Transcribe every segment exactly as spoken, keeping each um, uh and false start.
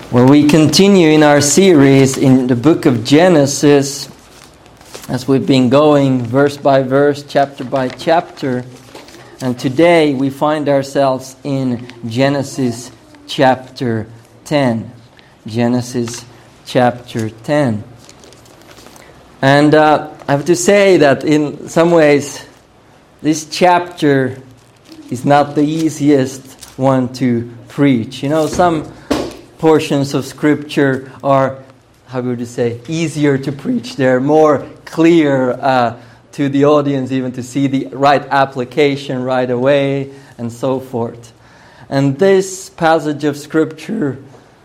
Well, we continue in our series in the book of Genesis as we've been going verse by verse, chapter by chapter. And today we find ourselves in Genesis chapter ten. Genesis chapter ten. And uh, I have to say that in some ways this chapter is not the easiest one to preach. You know, some portions of Scripture are, how would you say, easier to preach. They're more clear uh, to the audience, even to see the right application right away, and so forth. And this passage of Scripture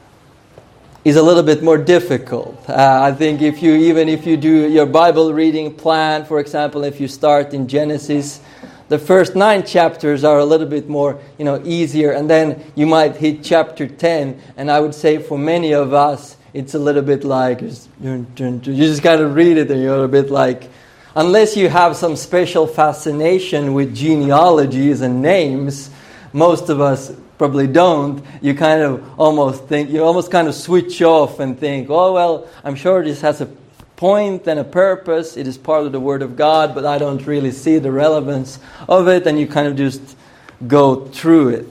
is a little bit more difficult. Uh, I think if you, even if you do your Bible reading plan, for example, if you start in Genesis, the first nine chapters are a little bit more, you know, easier, and then you might hit chapter ten, and I would say for many of us, it's a little bit like, you just kind of read it and you're a bit like, unless you have some special fascination with genealogies and names, most of us probably don't, you kind of almost think, you almost kind of switch off and think, oh, well, I'm sure this has a point and a purpose. It is part of the Word of God, but I don't really see the relevance of it, and you kind of just go through it.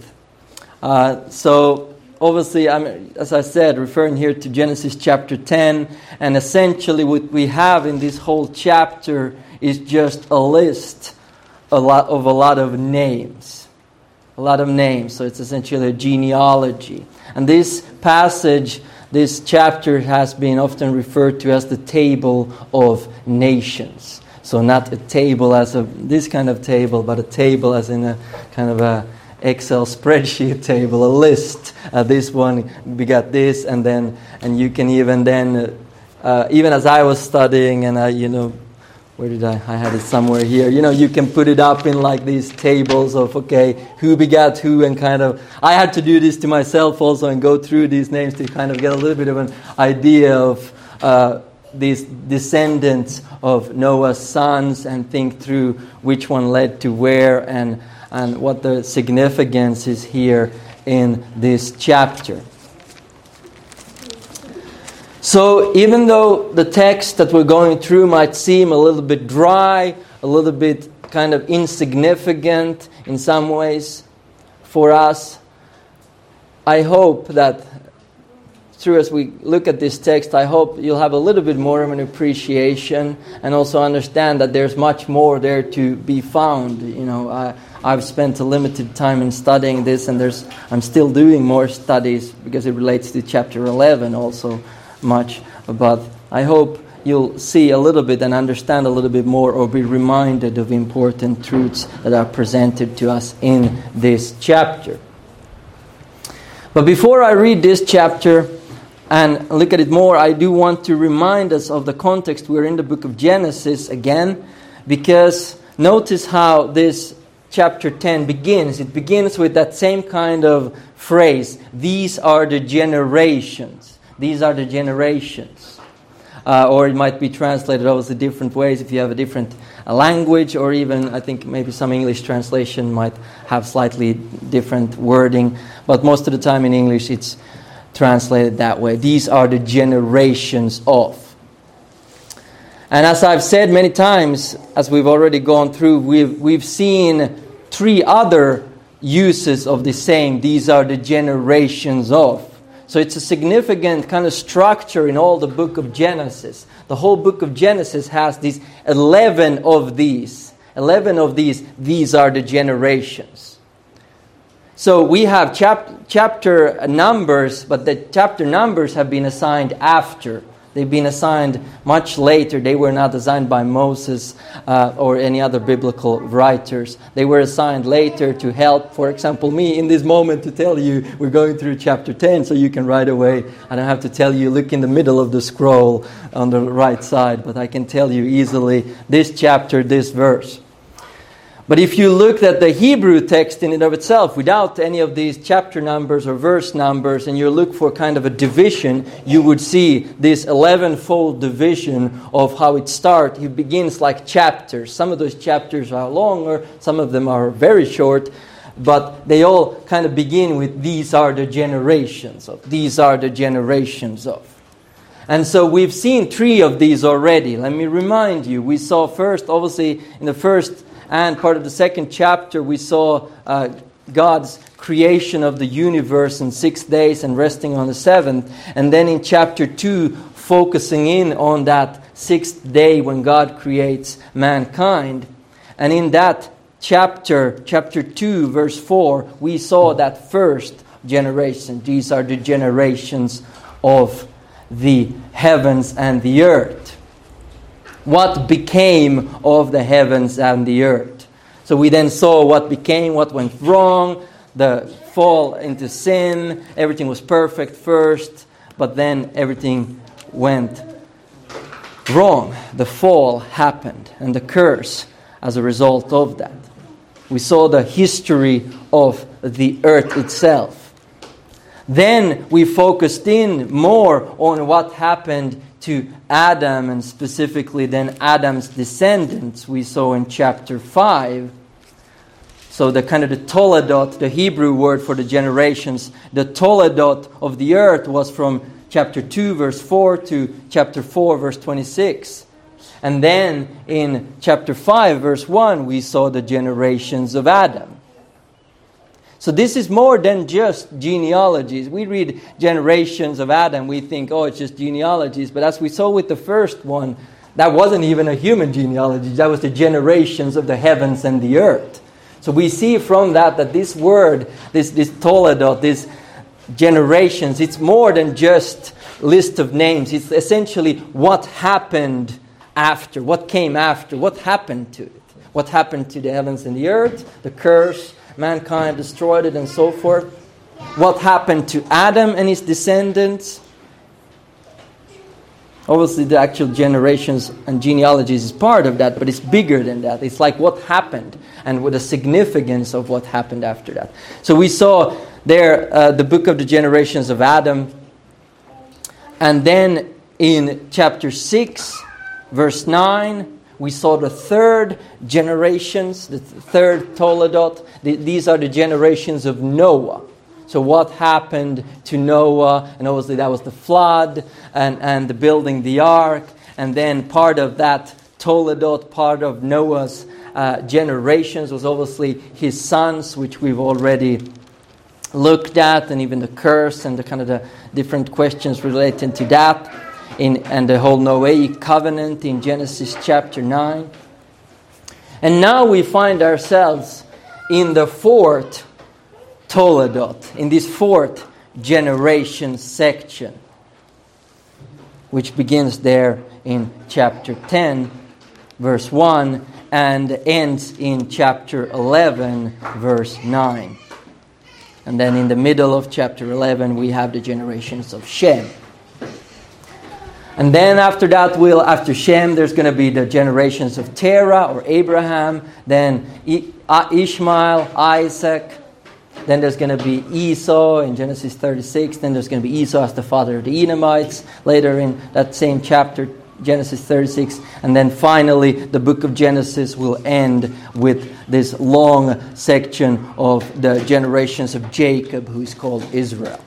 Uh, so, obviously, I'm, as I said, referring here to Genesis chapter ten, and essentially what we have in this whole chapter is just a list a lot of a lot of names. A lot of names, so it's essentially a genealogy. And this passage, this chapter has been often referred to as the table of nations. So not a table as a this kind of table, but a table as in a kind of a Excel spreadsheet table, a list. Uh, this one, we got this, and then and you can even then, uh, uh, even as I was studying, and I, you know, where did I? I had it somewhere here. You know, you can put it up in like these tables of, okay, who begat who, and kind of, I had to do this to myself also and go through these names to kind of get a little bit of an idea of uh, these descendants of Noah's sons and think through which one led to where and, and what the significance is here in this chapter. So even though the text that we're going through might seem a little bit dry, a little bit kind of insignificant in some ways for us, I hope that through as we look at this text, I hope you'll have a little bit more of an appreciation and also understand that there's much more there to be found. You know, I, I've spent a limited time in studying this, and there's I'm still doing more studies because it relates to chapter eleven also much, but I hope you'll see a little bit and understand a little bit more, or be reminded of important truths that are presented to us in this chapter. But before I read this chapter and look at it more, I do want to remind us of the context. We're in the book of Genesis again, because notice how this chapter ten begins. It begins with that same kind of phrase, these are the generations. These are the generations. Uh, or it might be translated obviously different ways if you have a different uh, language, or even I think maybe some English translation might have slightly different wording. But most of the time in English it's translated that way. These are the generations of. And as I've said many times, as we've already gone through, we've, we've seen three other uses of the same, these are the generations of. So it's a significant kind of structure in all the book of Genesis. The whole book of Genesis has these eleven of these. eleven of these, these are the generations. So we have chap- chapter numbers, but the chapter numbers have been assigned after. They've been assigned much later. They were not assigned by Moses uh, or any other biblical writers. They were assigned later to help, for example, me in this moment to tell you we're going through chapter ten, so you can right away, I don't have to tell you, look in the middle of the scroll on the right side, but I can tell you easily this chapter, this verse. But if you look at the Hebrew text in and of itself, without any of these chapter numbers or verse numbers, and you look for kind of a division, you would see this eleven-fold division of how it starts. It begins like chapters. Some of those chapters are longer, some of them are very short. but they all kind of begin with these are the generations of, these are the generations of. And so we've seen three of these already. Let me remind you, we saw first, obviously, in the first and part of the second chapter, we saw uh, God's creation of the universe in six days and resting on the seventh. And then in chapter two, focusing in on that sixth day when God creates mankind. And in that chapter, chapter two, verse four, we saw that first generation. These are the generations of the heavens and the earth. What became of the heavens and the earth? So we then saw what became, what went wrong, the fall into sin. Everything was perfect first, but then everything went wrong. The fall happened, and the curse as a result of that. We saw the history of the earth itself. Then we focused in more on what happened to Adam, and specifically then Adam's descendants, we saw in chapter five. So the kind of the toledot, the Hebrew word for the generations, the toledot of the earth was from chapter two, verse four to chapter four, verse twenty-six. And then in chapter five, verse one, we saw the generations of Adam. So this is more than just genealogies. We read generations of Adam, we think, oh, it's just genealogies. But as we saw with the first one, that wasn't even a human genealogy. That was the generations of the heavens and the earth. So we see from that that this word, this, this toledot, this generations, it's more than just a list of names. It's essentially what happened after, what came after, what happened to it. What happened to the heavens and the earth, the curse, mankind destroyed it, and so forth. What happened to Adam and his descendants? Obviously, the actual generations and genealogies is part of that, but it's bigger than that. It's like what happened and with the significance of what happened after that. So we saw there uh, the book of the generations of Adam. And then in chapter six, verse nine, we saw the third generations, the third toledot. The, these are the generations of Noah. So what happened to Noah? And obviously that was the flood and, and the building the ark. And then part of that toledot, part of Noah's uh, generations was obviously his sons, which we've already looked at, and even the curse and the kind of the different questions related to that. In, and the whole Noahic covenant in Genesis chapter nine. And now we find ourselves in the fourth toledot, in this fourth generation section, which begins there in chapter ten, verse one, and ends in chapter eleven, verse nine. And then in the middle of chapter eleven, we have the generations of Shem. And then after that, we'll, after Shem, there's going to be the generations of Terah or Abraham, then Ishmael, Isaac. Then there's going to be Esau in Genesis thirty-six. Then there's going to be Esau as the father of the Edomites. Later in that same chapter, Genesis thirty-six. And then finally, the book of Genesis will end with this long section of the generations of Jacob, who is called Israel.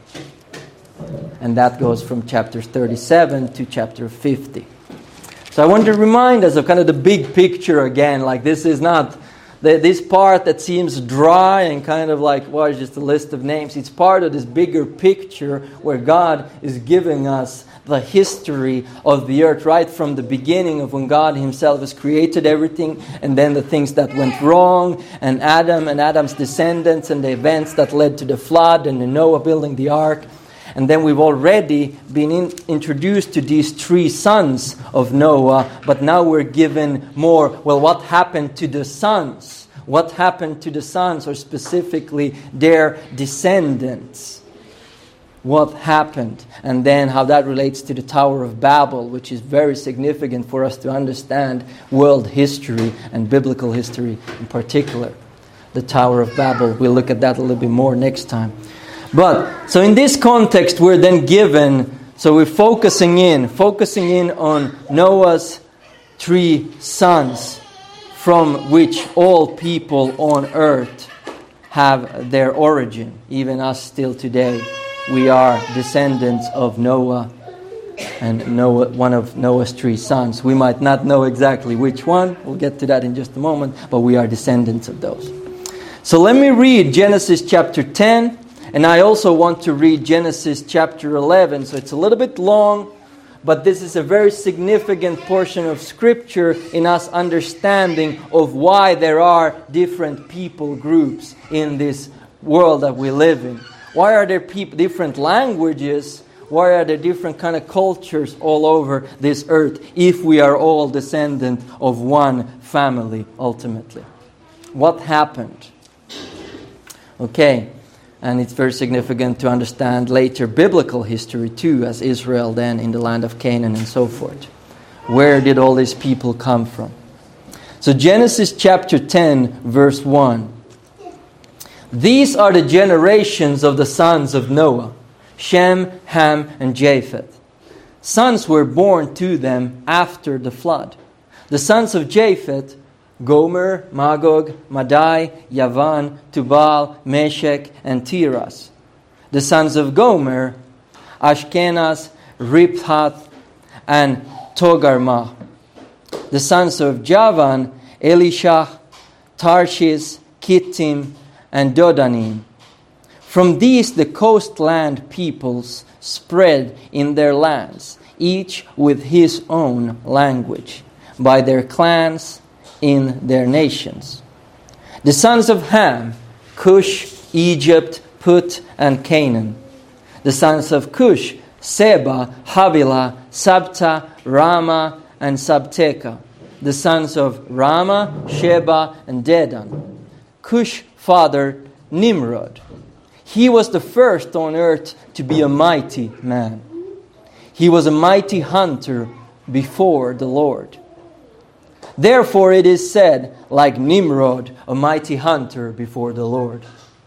And that goes from chapter thirty-seven to chapter fifty. So I want to remind us of kind of the big picture again. Like this is not the, this part that seems dry and kind of like, well, it's just a list of names. It's part of this bigger picture where God is giving us the history of the earth right from the beginning of when God himself has created everything, and then the things that went wrong, and Adam and Adam's descendants, and the events that led to the flood and the Noah building the ark. And then we've already been in, introduced to these three sons of Noah, but now we're given more, well, what happened to the sons? What happened to the sons, or specifically their descendants? What happened? And then how that relates to the Tower of Babel, which is very significant for us to understand world history and biblical history in particular. The Tower of Babel, we'll look at that a little bit more next time. But, so in this context, we're then given, so we're focusing in, focusing in on Noah's three sons, from which all people on earth have their origin. Even us still today, we are descendants of Noah and Noah, one of Noah's three sons. We might not know exactly which one. We'll get to that in just a moment, but we are descendants of those. So let me read Genesis chapter ten, and I also want to read Genesis chapter eleven. So it's a little bit long, but this is a very significant portion of Scripture in us understanding of why there are different people groups in this world that we live in. Why are there peop- different languages? Why are there different kind of cultures all over this earth if we are all descendant of one family ultimately? What happened? Okay, and it's very significant to understand later biblical history too, as Israel then in the land of Canaan and so forth. Where did all these people come from? So Genesis chapter ten, verse one. These are the generations of the sons of Noah, Shem, Ham, and Japheth. Sons were born to them after the flood. The sons of Japheth, Gomer, Magog, Madai, Yavan, Tubal, Meshech, and Tiras. The sons of Gomer, Ashkenaz, Riphath, and Togarmah. The sons of Javan, Elishah, Tarshish, Kittim, and Dodanim. From these the coastland peoples spread in their lands, each with his own language, by their clans in their nations. The sons of Ham, Cush, Egypt, Put, and Canaan. The sons of Cush, Seba, Havilah, Sabta, Rama, and Sabteka. The sons of Rama, Sheba, and Dedan. Cush fathered Nimrod. He was the first on earth to be a mighty man. He was a mighty hunter before the Lord. Therefore it is said, like Nimrod, a mighty hunter before the Lord.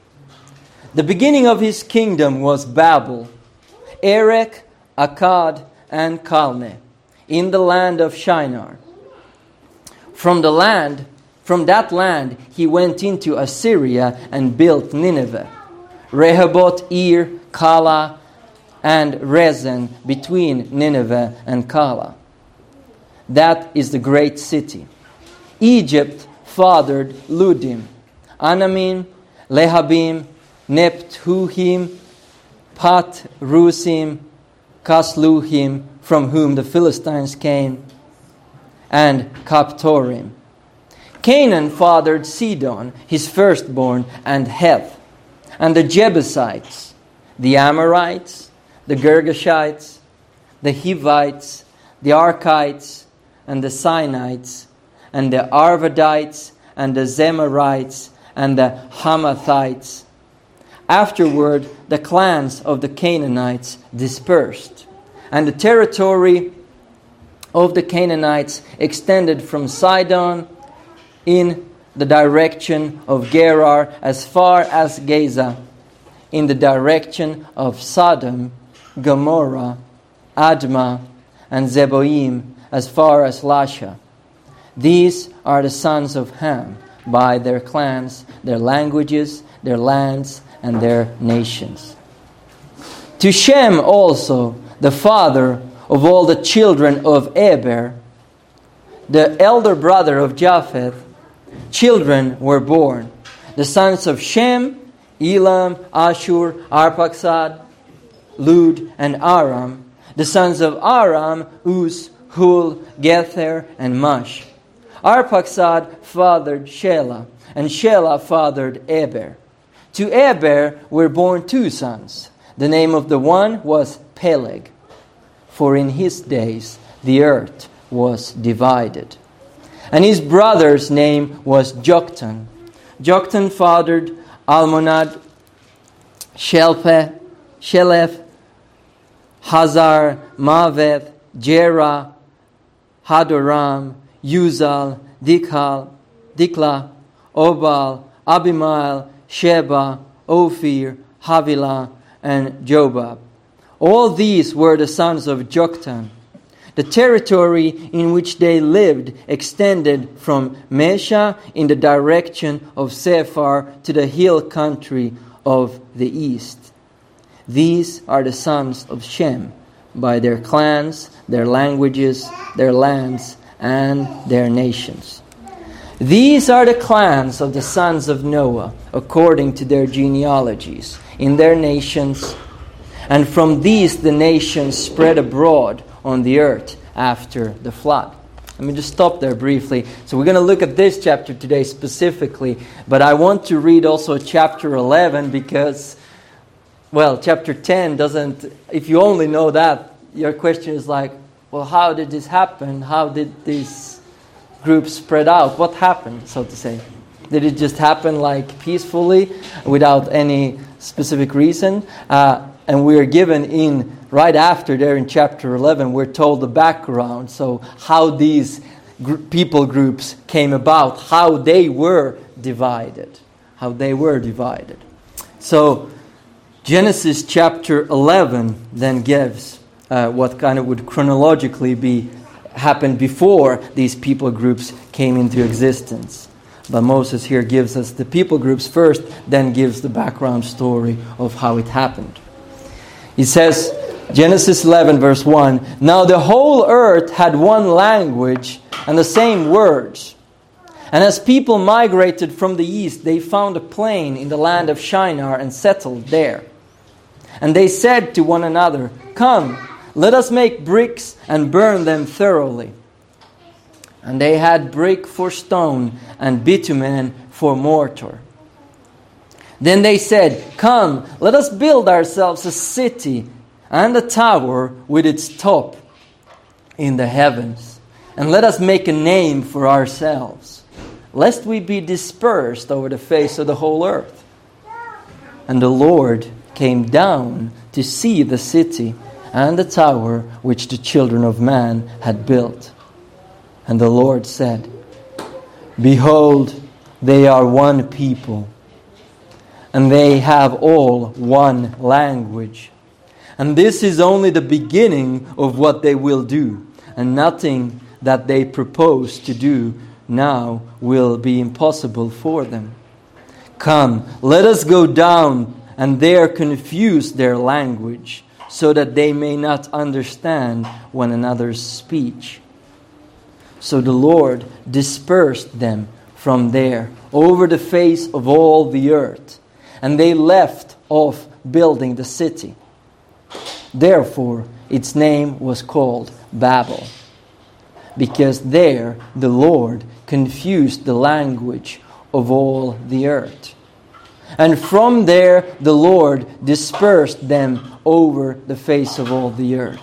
The beginning of his kingdom was Babel, Erech, Akkad, and Calneh, in the land of Shinar. From the land, from that land he went into Assyria and built Nineveh, Rehoboth, Ir, Kala, and Rezin between Nineveh and Kala. That is the great city. Egypt fathered Ludim, Anamim, Lehabim, Nephtuhim, Pat Rusim, Kasluhim, from whom the Philistines came, and Kaptorim. Canaan fathered Sidon, his firstborn, and Heth, and the Jebusites, the Amorites, the Girgashites, the Hivites, the Archites, and the Sinites, and the Arvadites, and the Zemarites, and the Hamathites. Afterward, the clans of the Canaanites dispersed, and the territory of the Canaanites extended from Sidon in the direction of Gerar as far as Gaza, in the direction of Sodom, Gomorrah, Admah, and Zeboim, as far as Lasha. These are the sons of Ham, by their clans, their languages, their lands, and their nations. To Shem also, the father of all the children of Eber, the elder brother of Japheth, children were born. The sons of Shem, Elam, Ashur, Arphaxad, Lud, and Aram. The sons of Aram, Uz, Hul, Gether, and Mush. Arphaxad fathered Shelah, and Shelah fathered Eber. To Eber were born two sons. The name of the one was Peleg, for in his days the earth was divided. And his brother's name was Joktan. Joktan fathered Almonad, Shelpeh, Shelef, Hazar, Maveth, Jerah, Hadoram, Uzal, Dikhal, Dikla, Obal, Abimael, Sheba, Ophir, Havilah, and Jobab. All these were the sons of Joktan. The territory in which they lived extended from Mesha in the direction of Sephar to the hill country of the east. These are the sons of Shem, by their clans, their languages, their lands, and their nations. These are the clans of the sons of Noah, according to their genealogies, in their nations. And from these the nations spread abroad on the earth after the flood. Let me just stop there briefly. So we're going to look at this chapter today specifically, but I want to read also chapter eleven because, well, chapter ten doesn't, if you only know that, your question is like, well, how did this happen? How did these groups spread out? What happened, so to say? Did it just happen like peacefully without any specific reason? Uh, and we are given in, right after there in chapter eleven, we're told the background. So how these gr- people groups came about, how they were divided. How they were divided. So Genesis chapter eleven then gives uh, what kind of would chronologically be happened before these people groups came into existence. But Moses here gives us the people groups first, then gives the background story of how it happened. He says, Genesis eleven verse one, "Now the whole earth had one language and the same words. And as people migrated from the east, they found a plain in the land of Shinar and settled there. And they said to one another, 'Come, let us make bricks and burn them thoroughly.' And they had brick for stone and bitumen for mortar. Then they said, 'Come, let us build ourselves a city and a tower with its top in the heavens. And let us make a name for ourselves, lest we be dispersed over the face of the whole earth.' And the Lord came down to see the city and the tower which the children of man had built. And the Lord said, 'Behold, they are one people, and they have all one language. And this is only the beginning of what they will do, and nothing that they propose to do now will be impossible for them. Come, let us go down and there confuse their language, so that they may not understand one another's speech.' So the Lord dispersed them from there over the face of all the earth, and they left off building the city. Therefore its name was called Babel, because there the Lord confused the language of all the earth. And from there the Lord dispersed them over the face of all the earth."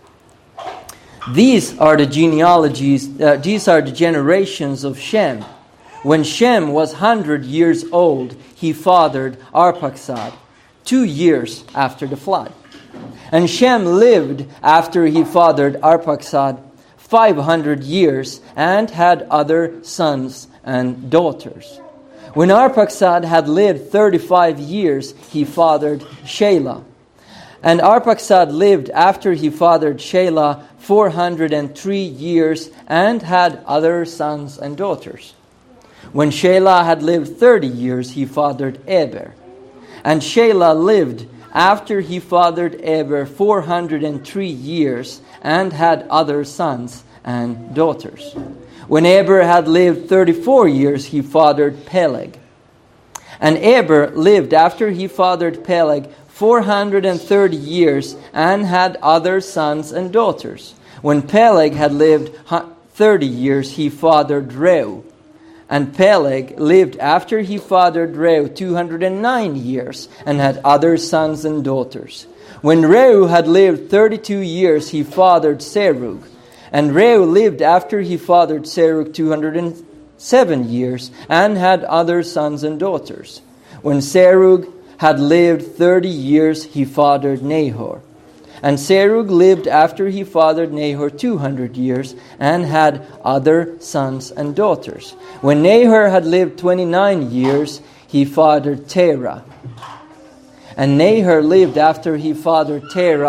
These are the genealogies, uh, these are the generations of Shem. When Shem was hundred years old, he fathered Arphaxad, two years after the flood. And Shem lived after he fathered Arphaxad five hundred years and had other sons and daughters. When Arphaxad had lived thirty-five years, he fathered Shelah. And Arphaxad lived after he fathered Shelah four hundred and three years and had other sons and daughters. When Shelah had lived thirty years, he fathered Eber. And Shelah lived after he fathered Eber four hundred and three years and had other sons and daughters. When Eber had lived thirty-four years, he fathered Peleg. And Eber lived after he fathered Peleg four hundred and thirty years and had other sons and daughters. When Peleg had lived thirty years, he fathered Reu. And Peleg lived after he fathered Reu two hundred and nine years and had other sons and daughters. When Reu had lived thirty-two years, he fathered Serug. And Reu lived after he fathered Serug two hundred and seven years and had other sons and daughters. When Serug had lived thirty years, he fathered Nahor. And Serug lived after he fathered Nahor two hundred years and had other sons and daughters. When Nahor had lived twenty-nine years, he fathered Terah. And Nahor lived after he fathered Terah one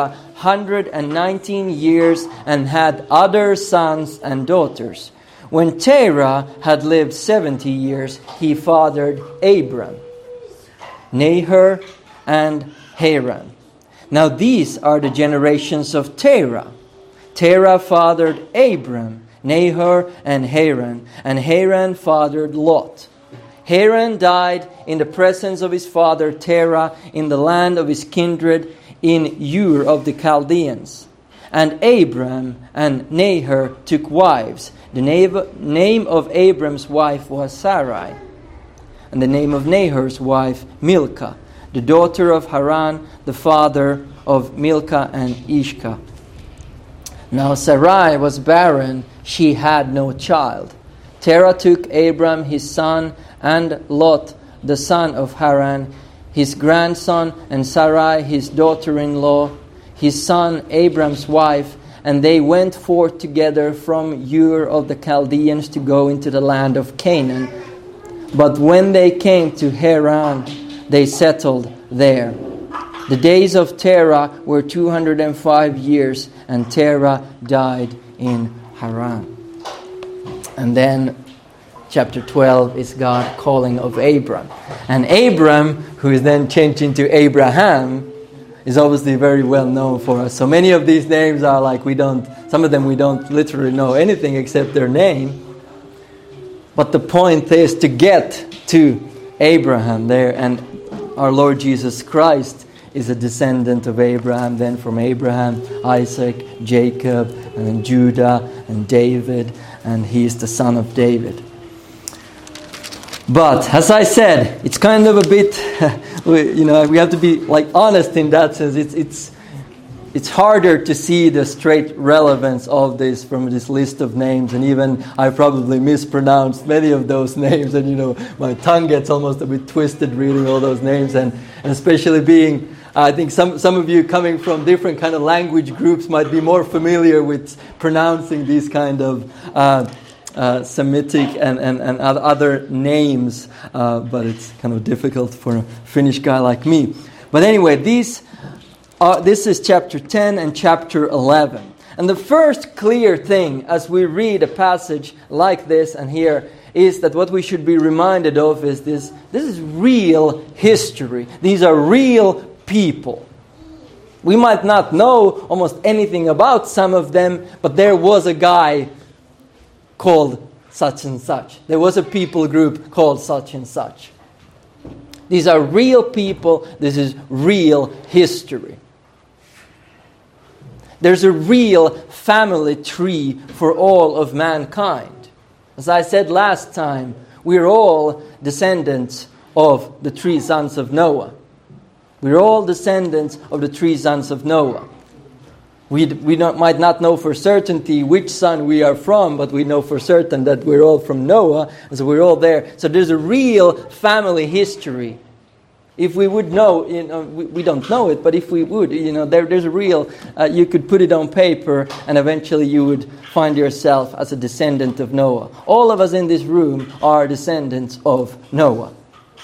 hundred nineteen years and had other sons and daughters. When Terah had lived seventy years, he fathered Abram, Nahor, and Haran. Now these are the generations of Terah. Terah fathered Abram, Nahor, and Haran, and Haran fathered Lot. Haran died in the presence of his father Terah in the land of his kindred in Ur of the Chaldeans. And Abram and Nahor took wives. The name of Abram's wife was Sarai, and the name of Nahor's wife Milcah, the daughter of Haran, the father of Milcah and Ishka. Now Sarai was barren, she had no child. Terah took Abram his son and Lot the son of Haran, his grandson, and Sarai his daughter-in-law, his son Abram's wife, and they went forth together from Ur of the Chaldeans to go into the land of Canaan. But when they came to Haran, they settled there. The days of Terah were two hundred five years, and Terah died in Haran. And then chapter twelve is God calling of Abram. And Abram, who is then changed into Abraham, is obviously very well known for us. So many of these names are like we don't, some of them we don't literally know anything except their name. But the point is to get to Abraham there, and our Lord Jesus Christ is a descendant of Abraham, then from Abraham, Isaac, Jacob, and then Judah, and David, and he is the son of David. But, as I said, it's kind of a bit, you know, we have to be like honest in that sense. It's it's it's harder to see the straight relevance of this from this list of names, and even I probably mispronounced many of those names, and you know, my tongue gets almost a bit twisted reading all those names, and, and especially being, I think some, some of you coming from different kind of language groups might be more familiar with pronouncing these kind of uh, uh, Semitic and, and, and other names, uh, but it's kind of difficult for a Finnish guy like me. But anyway, these are, this is chapter ten and chapter eleven. And the first clear thing as we read a passage like this and here is that what we should be reminded of is this, this is real history. These are real people. We might not know almost anything about some of them, but there was a guy called such and such. There was a people group called such and such. These are real people. This is real history. There's a real family tree for all of mankind. As I said last time, we're all descendants of the three sons of Noah. We're all descendants of the three sons of Noah. We we don't, might not know for certainty which son we are from, but we know for certain that we're all from Noah, and so we're all there. So there's a real family history. If we would know, you know, we, we don't know it, but if we would, you know, there, there's a real, uh, you could put it on paper, and eventually you would find yourself as a descendant of Noah. All of us in this room are descendants of Noah.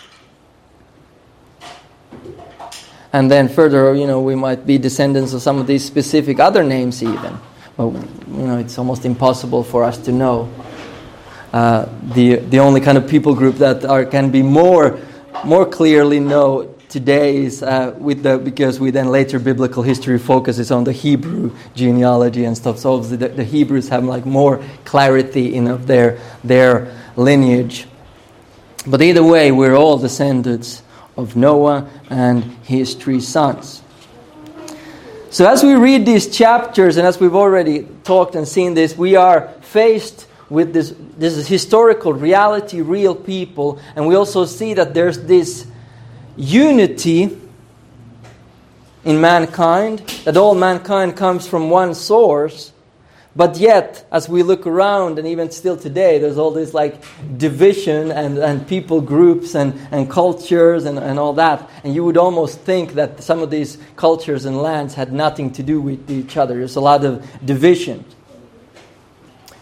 And then further, you know, we might be descendants of some of these specific other names even. Well, you know, it's almost impossible for us to know. Uh, the the only kind of people group that are can be more more clearly know today is uh, with the because we then later biblical history focuses on the Hebrew genealogy and stuff. So obviously the, the Hebrews have like more clarity in of their their lineage. But either way, we're all descendants of Noah and his three sons. So as we read these chapters, and as we've already talked and seen this, we are faced with this, this is historical reality, real people, and we also see that there's this unity in mankind, that all mankind comes from one source. But yet, as we look around, and even still today, there's all this like division and, and people groups and, and cultures and, and all that. And you would almost think that some of these cultures and lands had nothing to do with each other. There's a lot of division.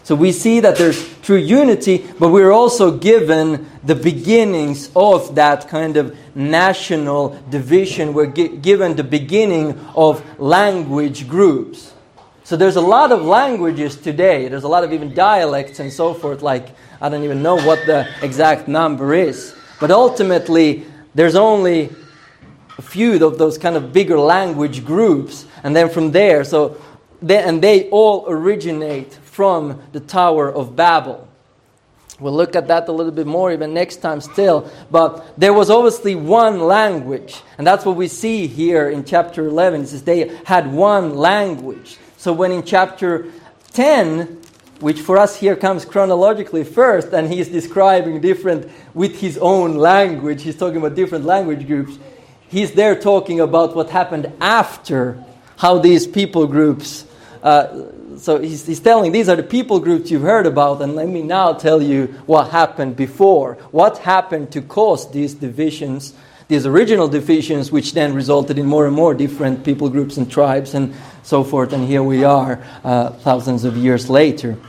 So we see that there's true unity, but we're also given the beginnings of that kind of national division. We're gi- given the beginning of language groups. So there's a lot of languages today. There's a lot of even dialects and so forth. Like, I don't even know what the exact number is. But ultimately, there's only a few of those kind of bigger language groups. And then from there, so they, and they all originate from the Tower of Babel. We'll look at that a little bit more even next time still. But there was obviously one language. And that's what we see here in chapter eleven. It says they had one language. So when in chapter ten, which for us here comes chronologically first, and he's describing different, with his own language, he's talking about different language groups, he's there talking about what happened after, how these people groups, uh, so he's, he's telling, these are the people groups you've heard about, and let me now tell you what happened before. What happened to cause these divisions, these original divisions, which then resulted in more and more different people groups and tribes and so forth, and here we are uh, thousands of years later.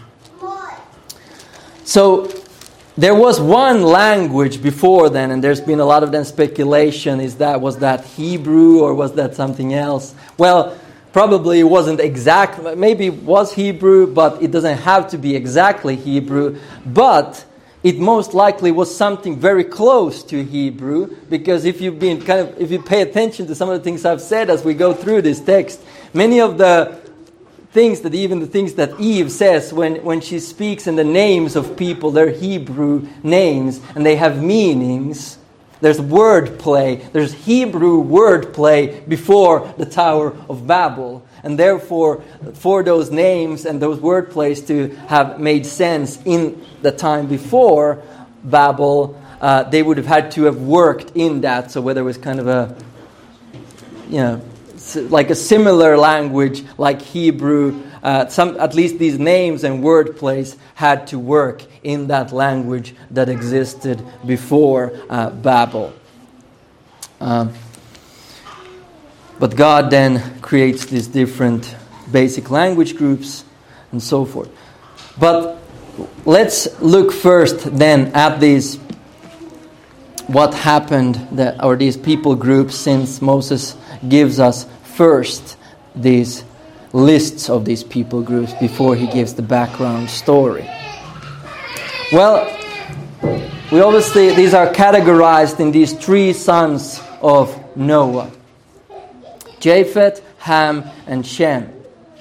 So there was one language before then, and there's been a lot of then speculation. Is that, was that Hebrew or was that something else? Well, probably it wasn't exact. Maybe it was Hebrew, but it doesn't have to be exactly Hebrew. But it most likely was something very close to Hebrew, because if you've been kind of, if you pay attention to some of the things I've said as we go through this text, many of the things that even the things that Eve says when, when she speaks in the names of people, they're Hebrew names and they have meanings. There's wordplay. There's Hebrew wordplay before the Tower of Babel. And therefore, for those names and those wordplays to have made sense in the time before Babel, uh, they would have had to have worked in that. So whether it was kind of a, you know, like a similar language like Hebrew, uh, some at least these names and wordplays had to work in that language that existed before uh, Babel. Um, but God then creates these different basic language groups and so forth. But let's look first then at these, what happened, that, or these people groups, since Moses gives us first these lists of these people groups before he gives the background story. Well, we obviously, these are categorized in these three sons of Noah: Japheth, Ham, and Shem.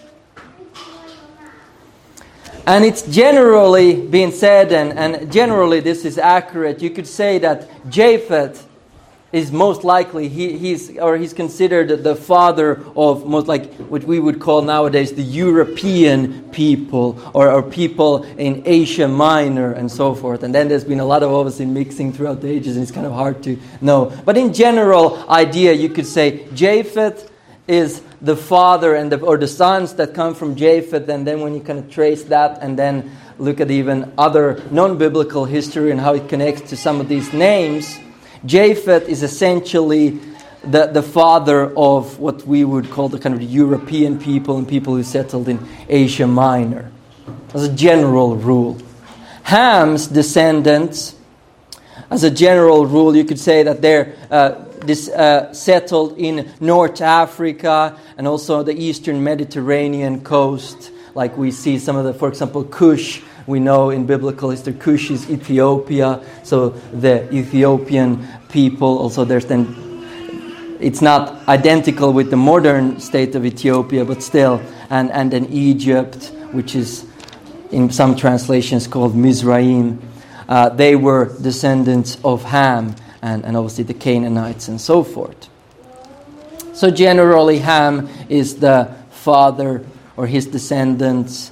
And it's generally being said, and, and generally this is accurate, you could say that Japheth is most likely, he, he's or he's considered the father of most like what we would call nowadays the European people, or, or people in Asia Minor and so forth. And then there's been a lot of obviously mixing throughout the ages, and it's kind of hard to know. But in general idea, you could say Japheth is the father and the, or the sons that come from Japheth, and then when you kind of trace that and then look at even other non-biblical history and how it connects to some of these names, Japheth is essentially the, the father of what we would call the kind of European people and people who settled in Asia Minor, as a general rule. Ham's descendants, as a general rule, you could say that they're uh, this, uh, settled in North Africa and also the eastern Mediterranean coast, like we see some of the, for example, Cush. We know in biblical history, Cush is Ethiopia, so the Ethiopian people, also there's then, it's not identical with the modern state of Ethiopia, but still, and, and then Egypt, which is in some translations called Mizraim. Uh, they were descendants of Ham, and, and obviously the Canaanites and so forth. So generally Ham is the father, or his descendants,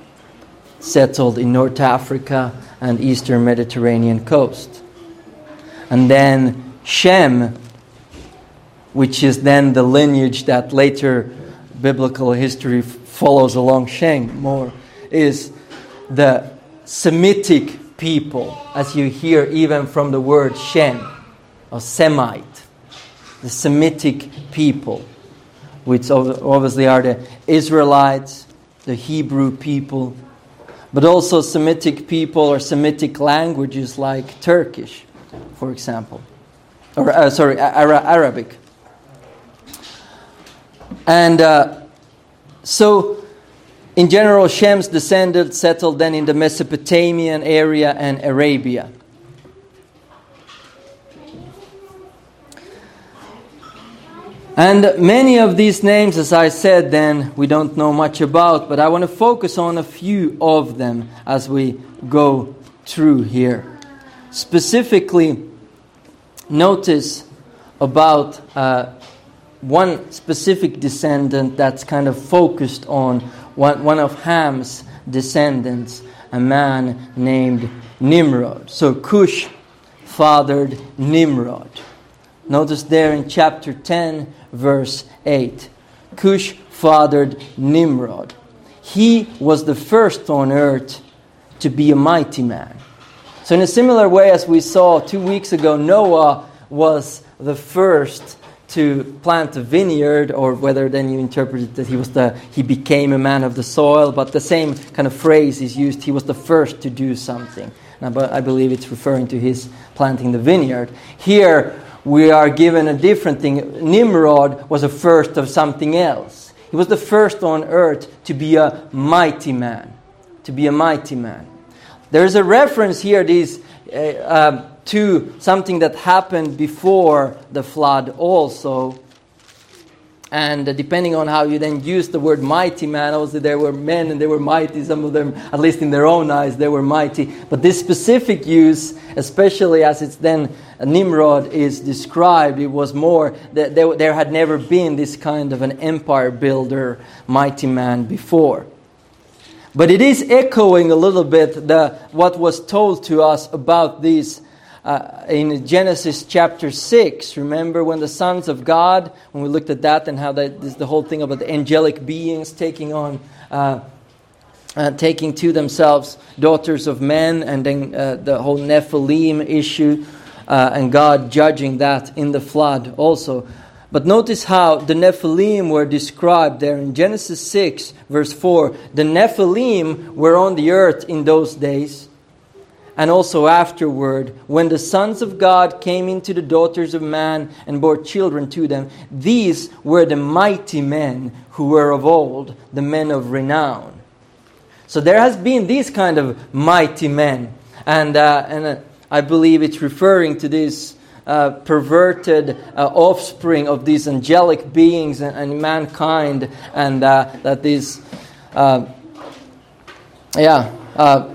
settled in North Africa and eastern Mediterranean coast. And then Shem, which is then the lineage that later biblical history f- follows along Shem more, is the Semitic people, as you hear even from the word Shem, or Semite. The Semitic people, which obviously are the Israelites, the Hebrew people. but also Semitic people or Semitic languages like Turkish, for example, or uh, sorry, Ara- Arabic. And uh, so, in general, Shem's descendants settled then in the Mesopotamian area and Arabia. And many of these names, as I said then, we don't know much about, but I want to focus on a few of them as we go through here. Specifically, notice about uh, one specific descendant that's kind of focused on one, one of Ham's descendants, a man named Nimrod. So Cush fathered Nimrod. Notice there in chapter ten, verse eight. Cush fathered Nimrod. He was the first on earth to be a mighty man. So in a similar way as we saw two weeks ago, Noah was the first to plant a vineyard, or whether then you interpret it that he was the he became a man of the soil, but the same kind of phrase is used. He was the first to do something. Now, but I believe it's referring to his planting the vineyard. Here we are given a different thing. Nimrod was a first of something else. He was the first on earth to be a mighty man. To be a mighty man. There's a reference here these, uh, uh, to something that happened before the flood also. And uh, depending on how you then use the word mighty man, obviously there were men and they were mighty. Some of them, at least in their own eyes, they were mighty. But this specific use, especially as it's then Nimrod is described, it was more that there, there had never been this kind of an empire builder, mighty man before. But it is echoing a little bit the what was told to us about these uh, in Genesis chapter six. Remember when the sons of God, when we looked at that and how that is the whole thing about the angelic beings taking on uh, Uh, taking to themselves daughters of men, and then uh, the whole Nephilim issue, uh, and God judging that in the flood also. But notice how the Nephilim were described there in Genesis six, verse four. The Nephilim were on the earth in those days, and also afterward, when the sons of God came into the daughters of man and bore children to them. These were the mighty men who were of old, the men of renown. So there has been these kind of mighty men. And uh, and uh, I believe it's referring to this uh, perverted uh, offspring of these angelic beings and, and mankind. And uh, that these, uh, yeah, uh,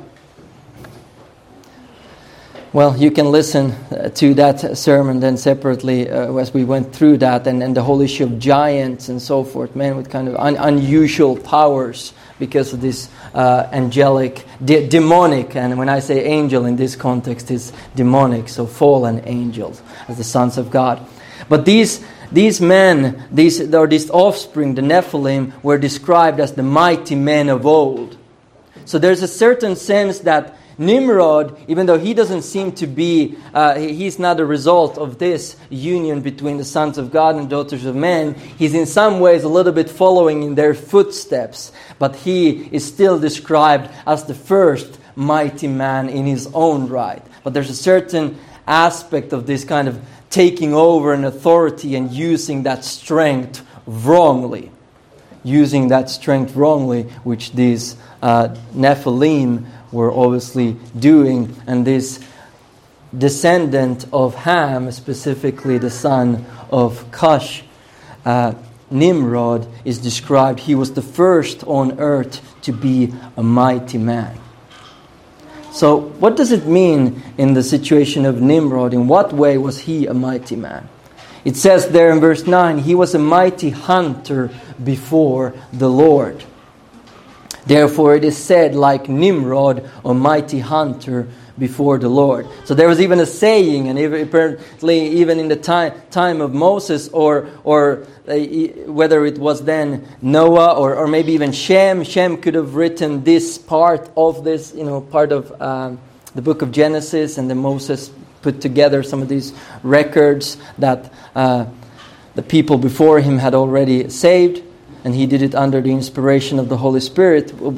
well, you can listen to that sermon then separately uh, as we went through that. And, and the whole issue of giants and so forth. Men with kind of un- unusual powers because of this uh, angelic, de- demonic, and when I say angel in this context, it's demonic, so fallen angels as the sons of God. But these these men, these or this offspring, the Nephilim, were described as the mighty men of old. So there's a certain sense that Nimrod, even though he doesn't seem to be, uh, he's not a result of this union between the sons of God and daughters of men. He's in some ways a little bit following in their footsteps. But he is still described as the first mighty man in his own right. But there's a certain aspect of this kind of taking over an authority and using that strength wrongly. Using that strength wrongly, which these uh, Nephilim were obviously doing, and this descendant of Ham, specifically the son of Cush, uh, Nimrod, is described. He was the first on earth to be a mighty man. So what does it mean in the situation of Nimrod? In what way was he a mighty man? It says there in verse nine, he was a mighty hunter before the Lord. Therefore it is said, like Nimrod, a mighty hunter before the Lord. So there was even a saying, and apparently even in the time time of Moses, or or uh, whether it was then Noah or, or maybe even Shem. Shem could have written this part of this, you know, part of um, the book of Genesis, and then Moses put together some of these records that uh, the people before him had already saved. And he did it under the inspiration of the Holy Spirit.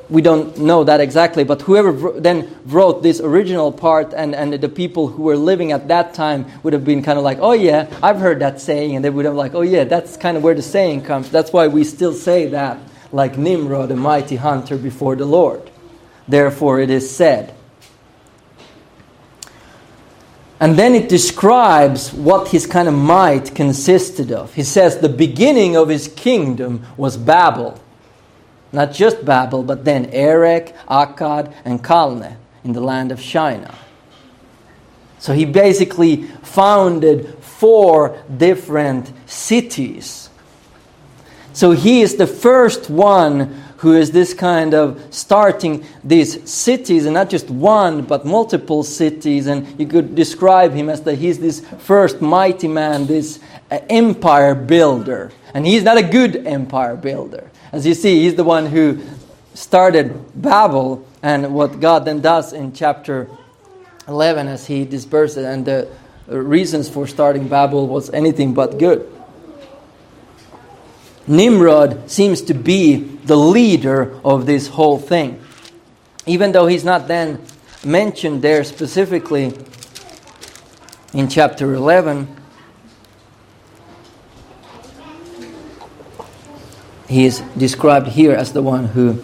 we don't know that exactly, but whoever wr- then wrote this original part and, and the people who were living at that time would have been kind of like, oh yeah, I've heard that saying, and they would have like, oh yeah, that's kind of where the saying comes. That's why we still say that, like Nimrod, a mighty hunter before the Lord. Therefore it is said. And then it describes what his kind of might consisted of. He says the beginning of his kingdom was Babel. Not just Babel, but then Erech, Akkad, and Calneh in the land of Shinar. So he basically founded four different cities. So he is the first one who is this kind of starting these cities, and not just one, but multiple cities. And you could describe him as that he's this first mighty man, this uh, empire builder. And he's not a good empire builder. As you see, he's the one who started Babel, and what God then does in chapter eleven as he disperses, and the reasons for starting Babel was anything but good. Nimrod seems to be the leader of this whole thing. Even though he's not then mentioned there specifically in chapter eleven, he is described here as the one who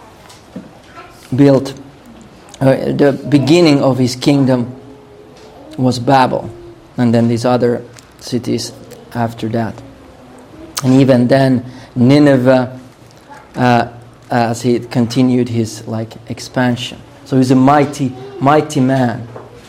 built, uh, the beginning of his kingdom was Babel, and then these other cities after that. And even then, Nineveh, uh, as he continued his like expansion. So he's a mighty, mighty man.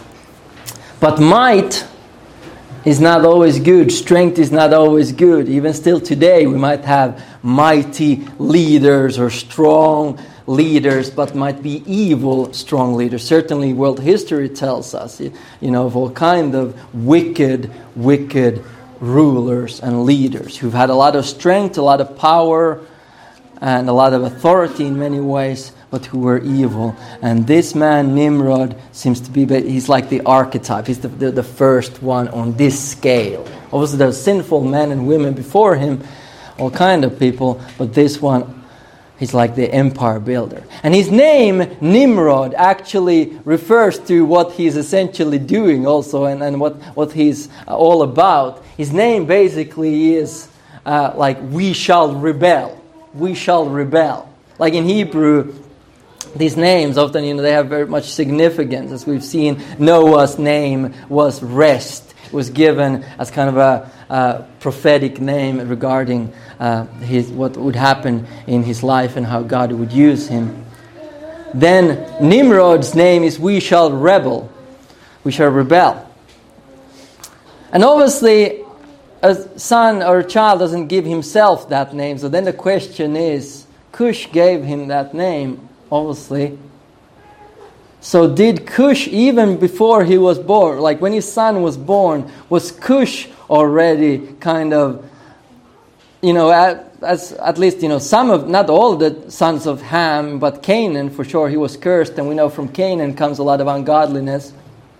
But might is not always good. Strength is not always good. Even still today, we might have mighty leaders or strong leaders, but might be evil strong leaders. Certainly, world history tells us, you know, of all kind of wicked, wicked rulers and leaders who've had a lot of strength, a lot of power, and a lot of authority in many ways, but who were evil. And this man, Nimrod, seems to be, he's like the archetype. He's the, the, the first one on this scale. Obviously, there are sinful men and women before him, all kind of people, but this one, he's like the empire builder. And his name, Nimrod, actually refers to what he's essentially doing also, and, and what, what he's all about. His name basically is uh, like, we shall rebel. We shall rebel. Like in Hebrew, these names often, you know, they have very much significance. As we've seen, Noah's name was Rest. It was given as kind of a, a prophetic name regarding uh, his what would happen in his life and how God would use him. Then Nimrod's name is we shall rebel. We shall rebel. And obviously, a son or a child doesn't give himself that name. So then the question is, Cush gave him that name, obviously. So did Cush, even before he was born, like when his son was born, was Cush already kind of, you know, as at least, you know, some of, not all the sons of Ham, but Canaan, for sure, he was cursed. And we know from Canaan comes a lot of ungodliness.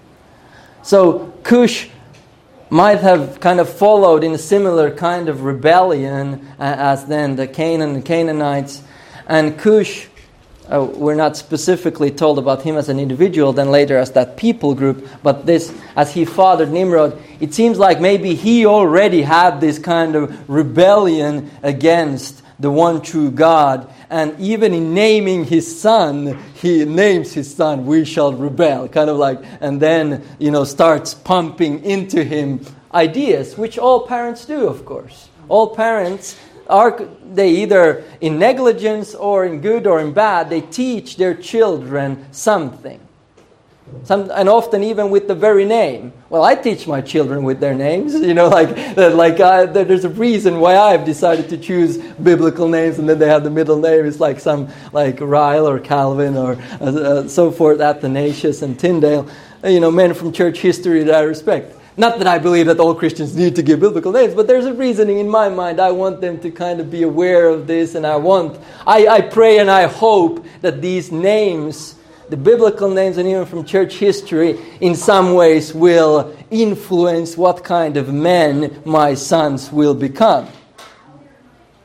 So Cush might have kind of followed in a similar kind of rebellion as then the Canaan, the Canaanites. And Cush, uh, we're not specifically told about him as an individual, then later as that people group, but this, as he fathered Nimrod, it seems like maybe he already had this kind of rebellion against the one true God. And even in naming his son, he names his son, we shall rebel. Kind of like, and then, you know, starts pumping into him ideas, which all parents do, of course. All parents are, they either in negligence or in good or in bad, they teach their children something. Some, and often even with the very name. Well, I teach my children with their names, you know, like like I, there's a reason why I've decided to choose biblical names, and then they have the middle name. It's like some like Ryle or Calvin or uh, uh, so forth, Athanasius and Tyndale, you know, men from church history that I respect. Not that I believe that all Christians need to give biblical names, but there's a reasoning in my mind. I want them to kind of be aware of this, and I want, I, I pray and I hope that these names, the biblical names and even from church history, in some ways will influence what kind of men my sons will become.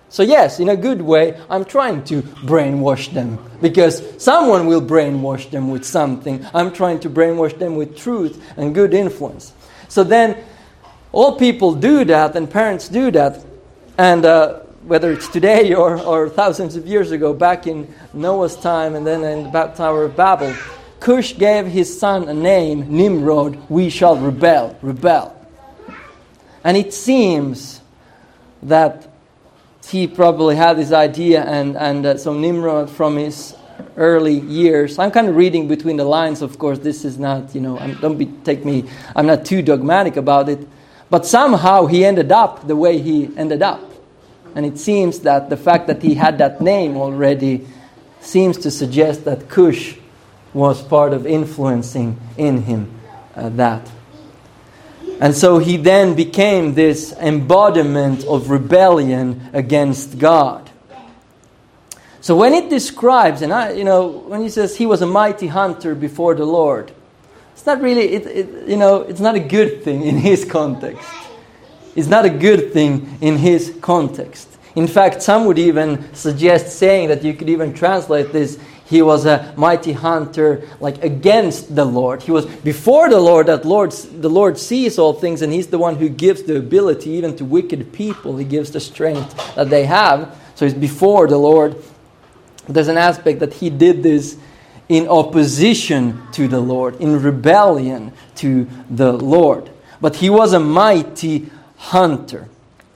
So yes, in a good way, I'm trying to brainwash them, because someone will brainwash them with something. I'm trying to brainwash them with truth and good influence. So then, all people do that, and parents do that. And uh, whether it's today or, or thousands of years ago, back in Noah's time and then in the Tower of Babel, Cush gave his son a name, Nimrod, we shall rebel, rebel. And it seems that he probably had this idea, and, and uh, so Nimrod from his early years, I'm kind of reading between the lines, of course, this is not, you know, I'm, don't be, take me, I'm not too dogmatic about it, but somehow he ended up the way he ended up. And it seems that the fact that he had that name already seems to suggest that Cush was part of influencing in him uh, that. And so he then became this embodiment of rebellion against God. So when it describes, and I, you know, when he says he was a mighty hunter before the Lord, it's not really, it, it, you know, it's not a good thing in his context. It's not a good thing in his context. In fact, some would even suggest saying that you could even translate this, he was a mighty hunter, like against the Lord. He was before the Lord, that Lord, the Lord sees all things, and he's the one who gives the ability even to wicked people. He gives the strength that they have. So he's before the Lord. There's an aspect that he did this in opposition to the Lord, in rebellion to the Lord. But he was a mighty hunter.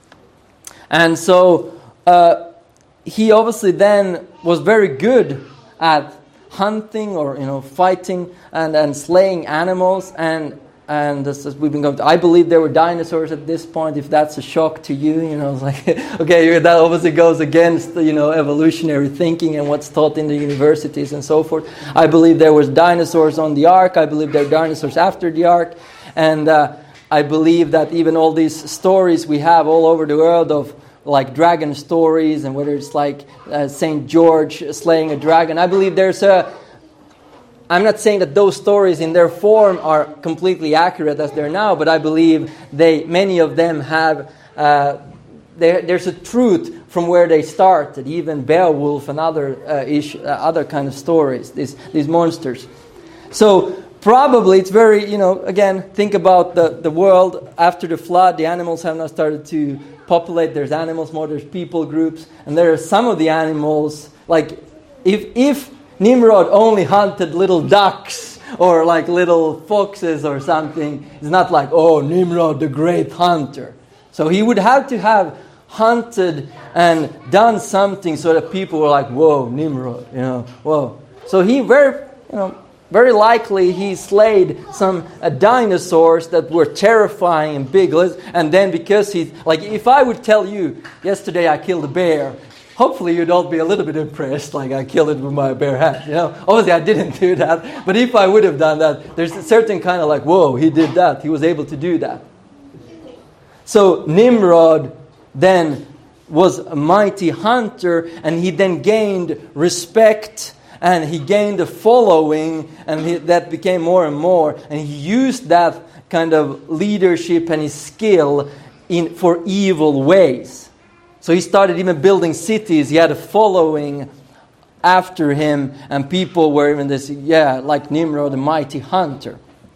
And so uh, he obviously then was very good at hunting, or you know, fighting and, and slaying animals, and and this is, we've been going to, I believe there were dinosaurs at this point. If that's a shock to you, you know, it's like okay, that obviously goes against the, you know, evolutionary thinking and what's taught in the universities and so forth. I believe there was dinosaurs on the ark. I believe there were dinosaurs after the ark, and uh, I believe that even all these stories we have all over the world of like dragon stories, and whether it's like uh, Saint George slaying a dragon. I believe there's a... I'm not saying that those stories in their form are completely accurate as they're now, but I believe they, many of them have... Uh, there, there's a truth from where they started. Even Beowulf and other uh, ish, uh, other kind of stories, these, these monsters. So probably it's very, you know, again, think about the, the world after the flood. The animals have now started to populate. There's animals more, there's people groups, and there are some of the animals, like if if Nimrod only hunted little ducks or like little foxes or something, it's not like, oh, Nimrod the great hunter. So he would have to have hunted and done something so that people were like, whoa, Nimrod, you know, whoa. So he very, you know, very likely he slayed some uh, dinosaurs that were terrifying and big. And then because he, like if I would tell you, yesterday I killed a bear, hopefully you'd all be a little bit impressed, like I killed it with my bare hand. You know, obviously I didn't do that. But if I would have done that, there's a certain kind of like, whoa, he did that. He was able to do that. So Nimrod then was a mighty hunter, and he then gained respect, and he gained a following, and he, that became more and more. And he used that kind of leadership and his skill in for evil ways. So he started even building cities. He had a following after him, and people were even this, yeah, like Nimrod, the mighty hunter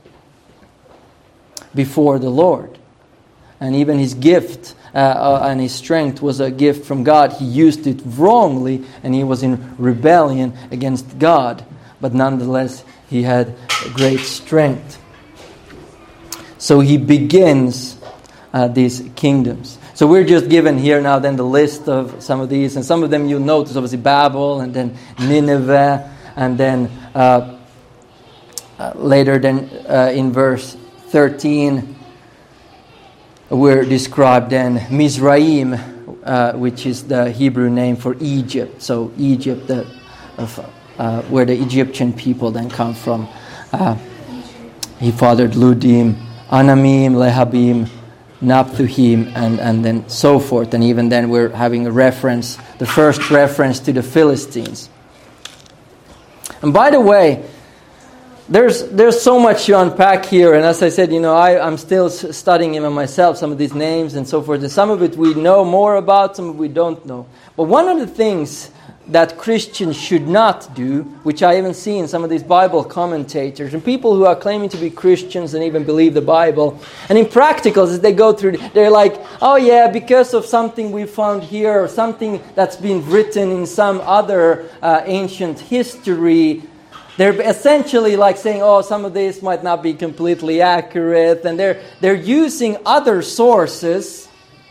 before the Lord. And even his gift uh, uh, and his strength was a gift from God. He used it wrongly, and he was in rebellion against God. But nonetheless, he had great strength. So he begins uh, these kingdoms. So we're just given here now then the list of some of these. And some of them you'll notice, obviously Babel, and then Nineveh, and then uh, uh, later then uh, in verse thirteen, we're described then Mizraim, uh, which is the Hebrew name for Egypt. So Egypt, the, of, uh, where the Egyptian people then come from. Uh, he fathered Ludim, Anamim, Lehabim, Naphthuhim, and, and then so forth. And even then we're having a reference, the first reference to the Philistines. And by the way, there's there's so much to unpack here, and as I said, you know, I, I'm still studying them myself, some of these names and so forth, and some of it we know more about, some of it we don't know. But one of the things that Christians should not do, which I even see in some of these Bible commentators and people who are claiming to be Christians and even believe the Bible, and in practicals as they go through, they're like, oh yeah, because of something we found here or something that's been written in some other uh, ancient history, they're essentially like saying, oh, some of this might not be completely accurate, and they're they're using other sources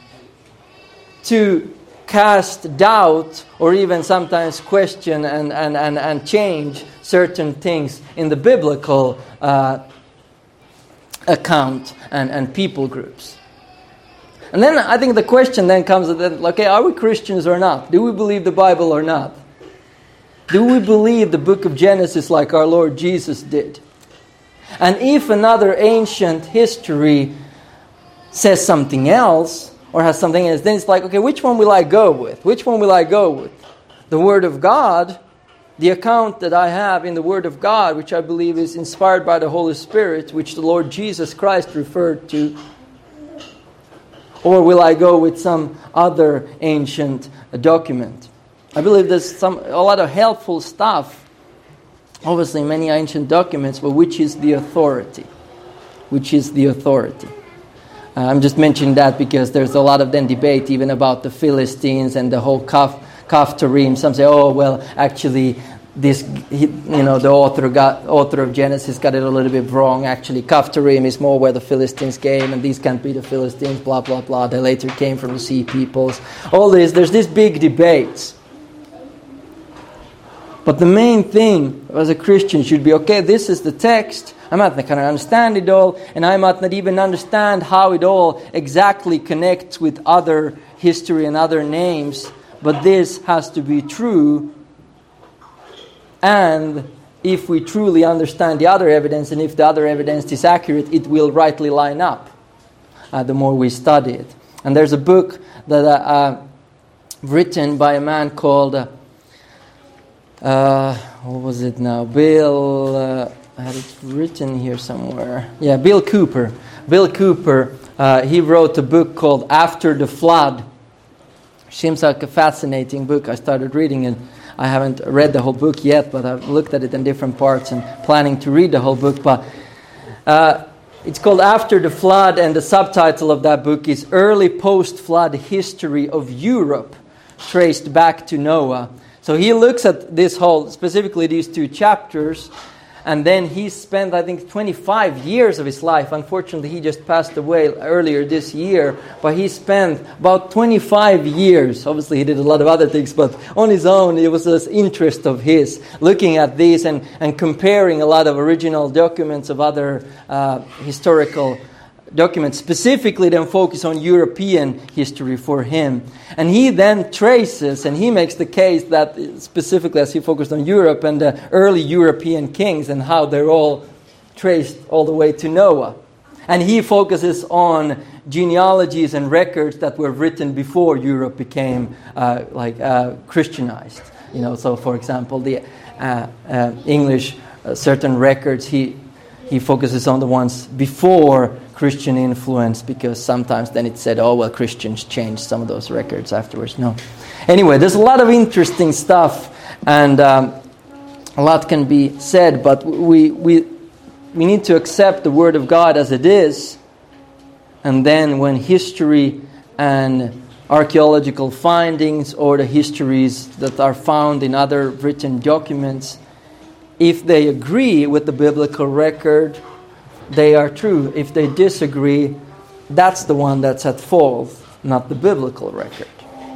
to cast doubt or even sometimes question and, and, and, and change certain things in the biblical uh, account and, and people groups. And then I think the question then comes, that, okay, are we Christians or not? Do we believe the Bible or not? Do we believe the book of Genesis like our Lord Jesus did? And if another ancient history says something else, or has something else, then it's like, okay, which one will I go with? Which one will I go with? The Word of God, the account that I have in the Word of God, which I believe is inspired by the Holy Spirit, which the Lord Jesus Christ referred to, or will I go with some other ancient document? I believe there's some a lot of helpful stuff, obviously in many ancient documents, but which is the authority? Which is the authority? Uh, I'm just mentioning that because there's a lot of then debate even about the Philistines and the whole Kaf, Kaftarim. Some say, oh, well, actually, this, he, you know, the author got author of Genesis got it a little bit wrong. Actually, Kaftarim is more where the Philistines came, and these can't be the Philistines, blah, blah, blah. They later came from the sea peoples. All this, there's this big debates. But the main thing as a Christian should be, okay, this is the text. I might not kind of understand it all, and I might not even understand how it all exactly connects with other history and other names, but this has to be true. And if we truly understand the other evidence, and if the other evidence is accurate, it will rightly line up uh, the more we study it. And there's a book that uh, uh, written by a man called, uh, uh, what was it now, Bill... Uh, I had it written here somewhere. Yeah, Bill Cooper. Bill Cooper, uh, he wrote a book called After the Flood. Seems like a fascinating book. I started reading it. I haven't read the whole book yet, but I've looked at it in different parts and planning to read the whole book. But uh, it's called After the Flood, and the subtitle of that book is Early Post-Flood History of Europe, Traced Back to Noah. So he looks at this whole, specifically these two chapters, and then he spent, I think, twenty-five years of his life. Unfortunately, he just passed away earlier this year. But he spent about twenty-five years. Obviously, he did a lot of other things. But on his own, it was this interest of his, looking at these and, and comparing a lot of original documents of other uh, historical documents, specifically then focus on European history for him. And he then traces, and he makes the case that specifically as he focused on Europe and the early European kings and how they're all traced all the way to Noah. And he focuses on genealogies and records that were written before Europe became uh, like uh, Christianized. You know, so for example, the uh, uh, English uh, certain records, he he focuses on the ones before Christian influence, because sometimes then it said, oh, well, Christians changed some of those records afterwards. No. Anyway, there's a lot of interesting stuff, and um, a lot can be said, but we we we need to accept the Word of God as it is, and then when history and archaeological findings or the histories that are found in other written documents, if they agree with the biblical record, they are true. If they disagree, that's the one that's at fault, not the biblical record.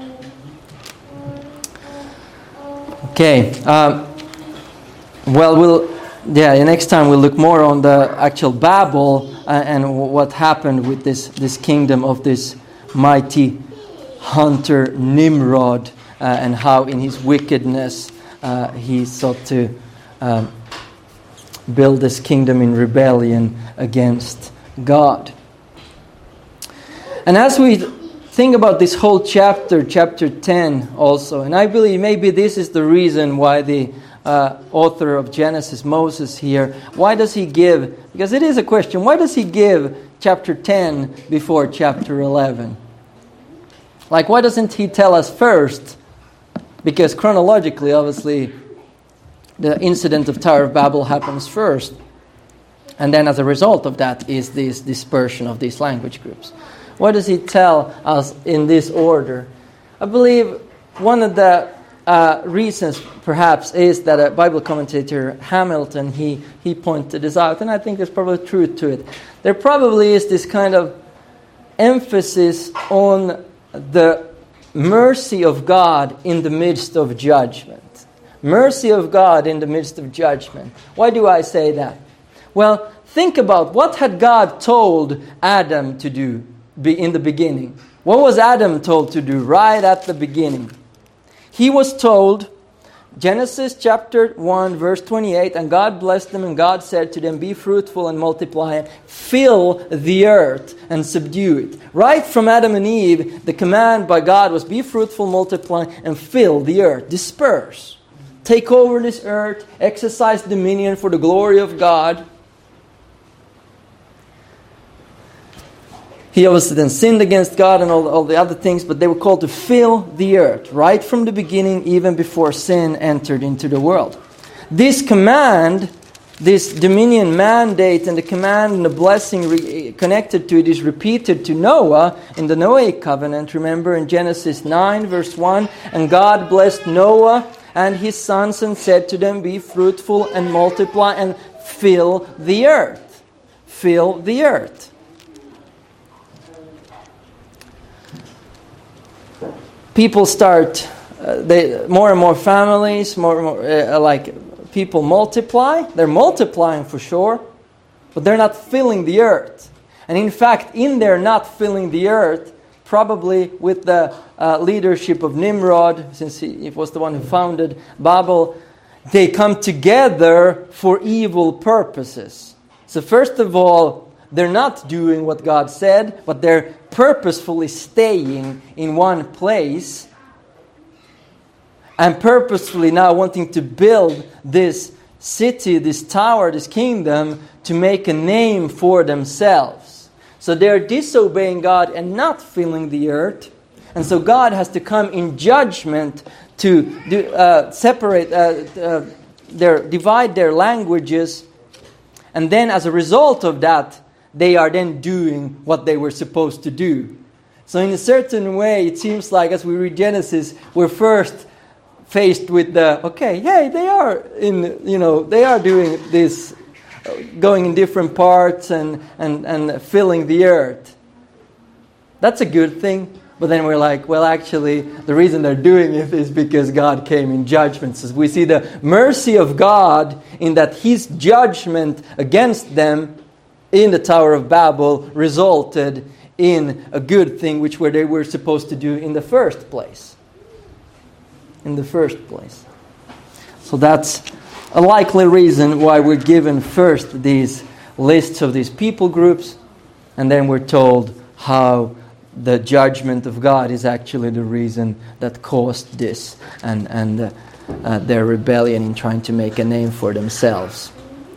Okay. Um, well, we'll yeah. Next time we'll look more on the actual Babel uh, and what happened with this this kingdom of this mighty hunter Nimrod, uh, and how in his wickedness uh, he sought to Um, build this kingdom in rebellion against God. And as we think about this whole chapter, chapter ten also, and I believe maybe this is the reason why the uh, author of Genesis, Moses here, why does he give, because it is a question, why does he give chapter ten before chapter eleven? Like, why doesn't he tell us first? Because chronologically, obviously, the incident of Tower of Babel happens first. And then as a result of that is this dispersion of these language groups. Why does he tell us in this order? I believe one of the uh, reasons, perhaps, is that a Bible commentator, Hamilton, he, he pointed this out, and I think there's probably truth to it. There probably is this kind of emphasis on the mercy of God in the midst of judgment. Mercy of God in the midst of judgment. Why do I say that? Well, think about what had God told Adam to do in the beginning. What was Adam told to do right at the beginning? He was told, Genesis chapter one, verse twenty-eight, and God blessed them, and God said to them, be fruitful and multiply, and fill the earth and subdue it. Right from Adam and Eve, the command by God was be fruitful, multiply, and fill the earth. Disperse. Take over this earth, exercise dominion for the glory of God. He obviously then sinned against God and all, all the other things, but they were called to fill the earth right from the beginning, even before sin entered into the world. This command, this dominion mandate and the command and the blessing re- connected to it is repeated to Noah in the Noahic covenant. Remember in Genesis nine verse one, and God blessed Noah and his sons and said to them, be fruitful and multiply and fill the earth. Fill the earth. People start, uh, they more and more families, more and more, uh, like people multiply. They're multiplying for sure, but they're not filling the earth. And in fact, in their not filling the earth, probably with the uh, leadership of Nimrod, since he, he was the one who founded Babel, they come together for evil purposes. So first of all, they're not doing what God said, but they're purposefully staying in one place and purposefully now wanting to build this city, this tower, this kingdom to make a name for themselves. So they're disobeying God and not filling the earth. And so God has to come in judgment to do, uh, separate, uh, uh, their, divide their languages. And then as a result of that, they are then doing what they were supposed to do. So in a certain way, it seems like as we read Genesis, we're first faced with the, okay, hey, they are in, you know, they are doing this, going in different parts and, and, and filling the earth. That's a good thing. But then we're like, well, actually, the reason they're doing it is because God came in judgment. So we see the mercy of God in that His judgment against them in the Tower of Babel resulted in a good thing, which were they were supposed to do in the first place. In the first place. So that's a likely reason why we're given first these lists of these people groups, and then we're told how the judgment of God is actually the reason that caused this and, and uh, uh, their rebellion in trying to make a name for themselves.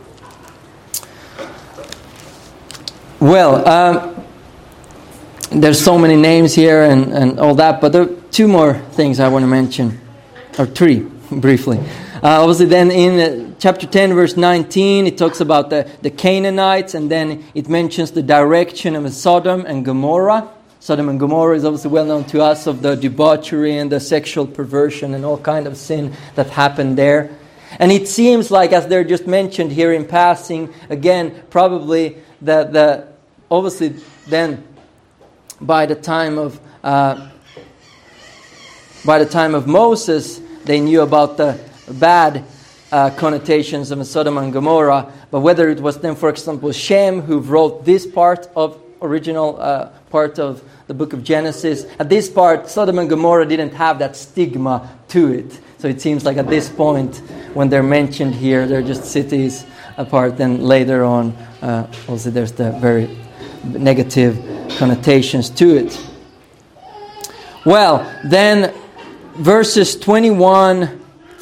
Well, um, there's so many names here and, and all that, but there are two more things I want to mention, or three, briefly. Uh, obviously then in uh, chapter ten, verse nineteen, it talks about the, the Canaanites, and then it mentions the direction of Sodom and Gomorrah. Sodom and Gomorrah is obviously well known to us of the debauchery and the sexual perversion and all kind of sin that happened there. And it seems like, as they're just mentioned here in passing, again, probably the, the obviously then by the time of uh, by the time of Moses, they knew about the bad uh, connotations of Sodom and Gomorrah. But whether it was then, for example, Shem who wrote this part of original uh, part of the book of Genesis, at this part, Sodom and Gomorrah didn't have that stigma to it. So it seems like at this point, when they're mentioned here, they're just cities apart. Then later on, uh, also there's the very negative connotations to it. Well, then verses twenty-one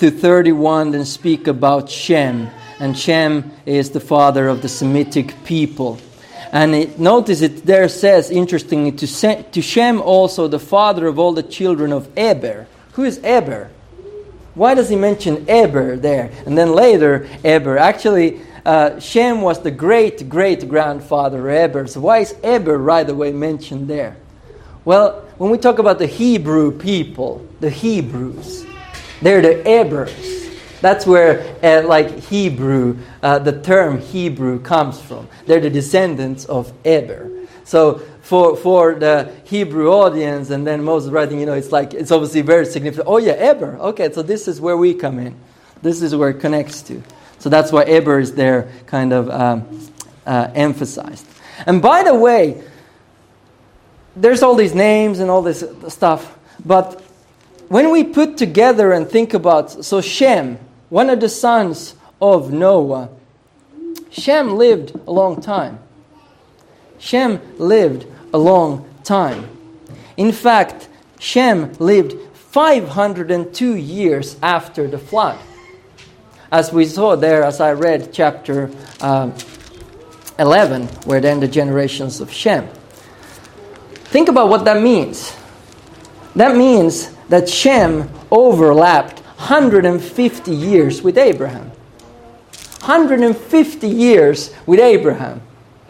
to thirty-one then speak about Shem. And Shem is the father of the Semitic people. And it, notice it there says, interestingly, to, Se- to Shem also the father of all the children of Eber. Who is Eber? Why does he mention Eber there? And then later, Eber. Actually, uh, Shem was the great-great-grandfather of Eber. So why is Eber right away mentioned there? Well, when we talk about the Hebrew people, the Hebrews, they're the Ebers. That's where, uh, like Hebrew, uh, the term Hebrew comes from. They're the descendants of Eber. So for for the Hebrew audience, and then Moses writing, you know, it's like, it's obviously very significant. Oh yeah, Eber. Okay, so this is where we come in. This is where it connects to. So that's why Eber is there kind of um, uh, emphasized. And by the way, there's all these names and all this stuff, but when we put together and think about, so Shem, one of the sons of Noah, Shem lived a long time. Shem lived a long time. In fact, Shem lived five hundred two years after the flood. As we saw there, as I read chapter uh, eleven, where then the generations of Shem. Think about what that means. That means that Shem overlapped one hundred fifty years with Abraham. one hundred fifty years with Abraham.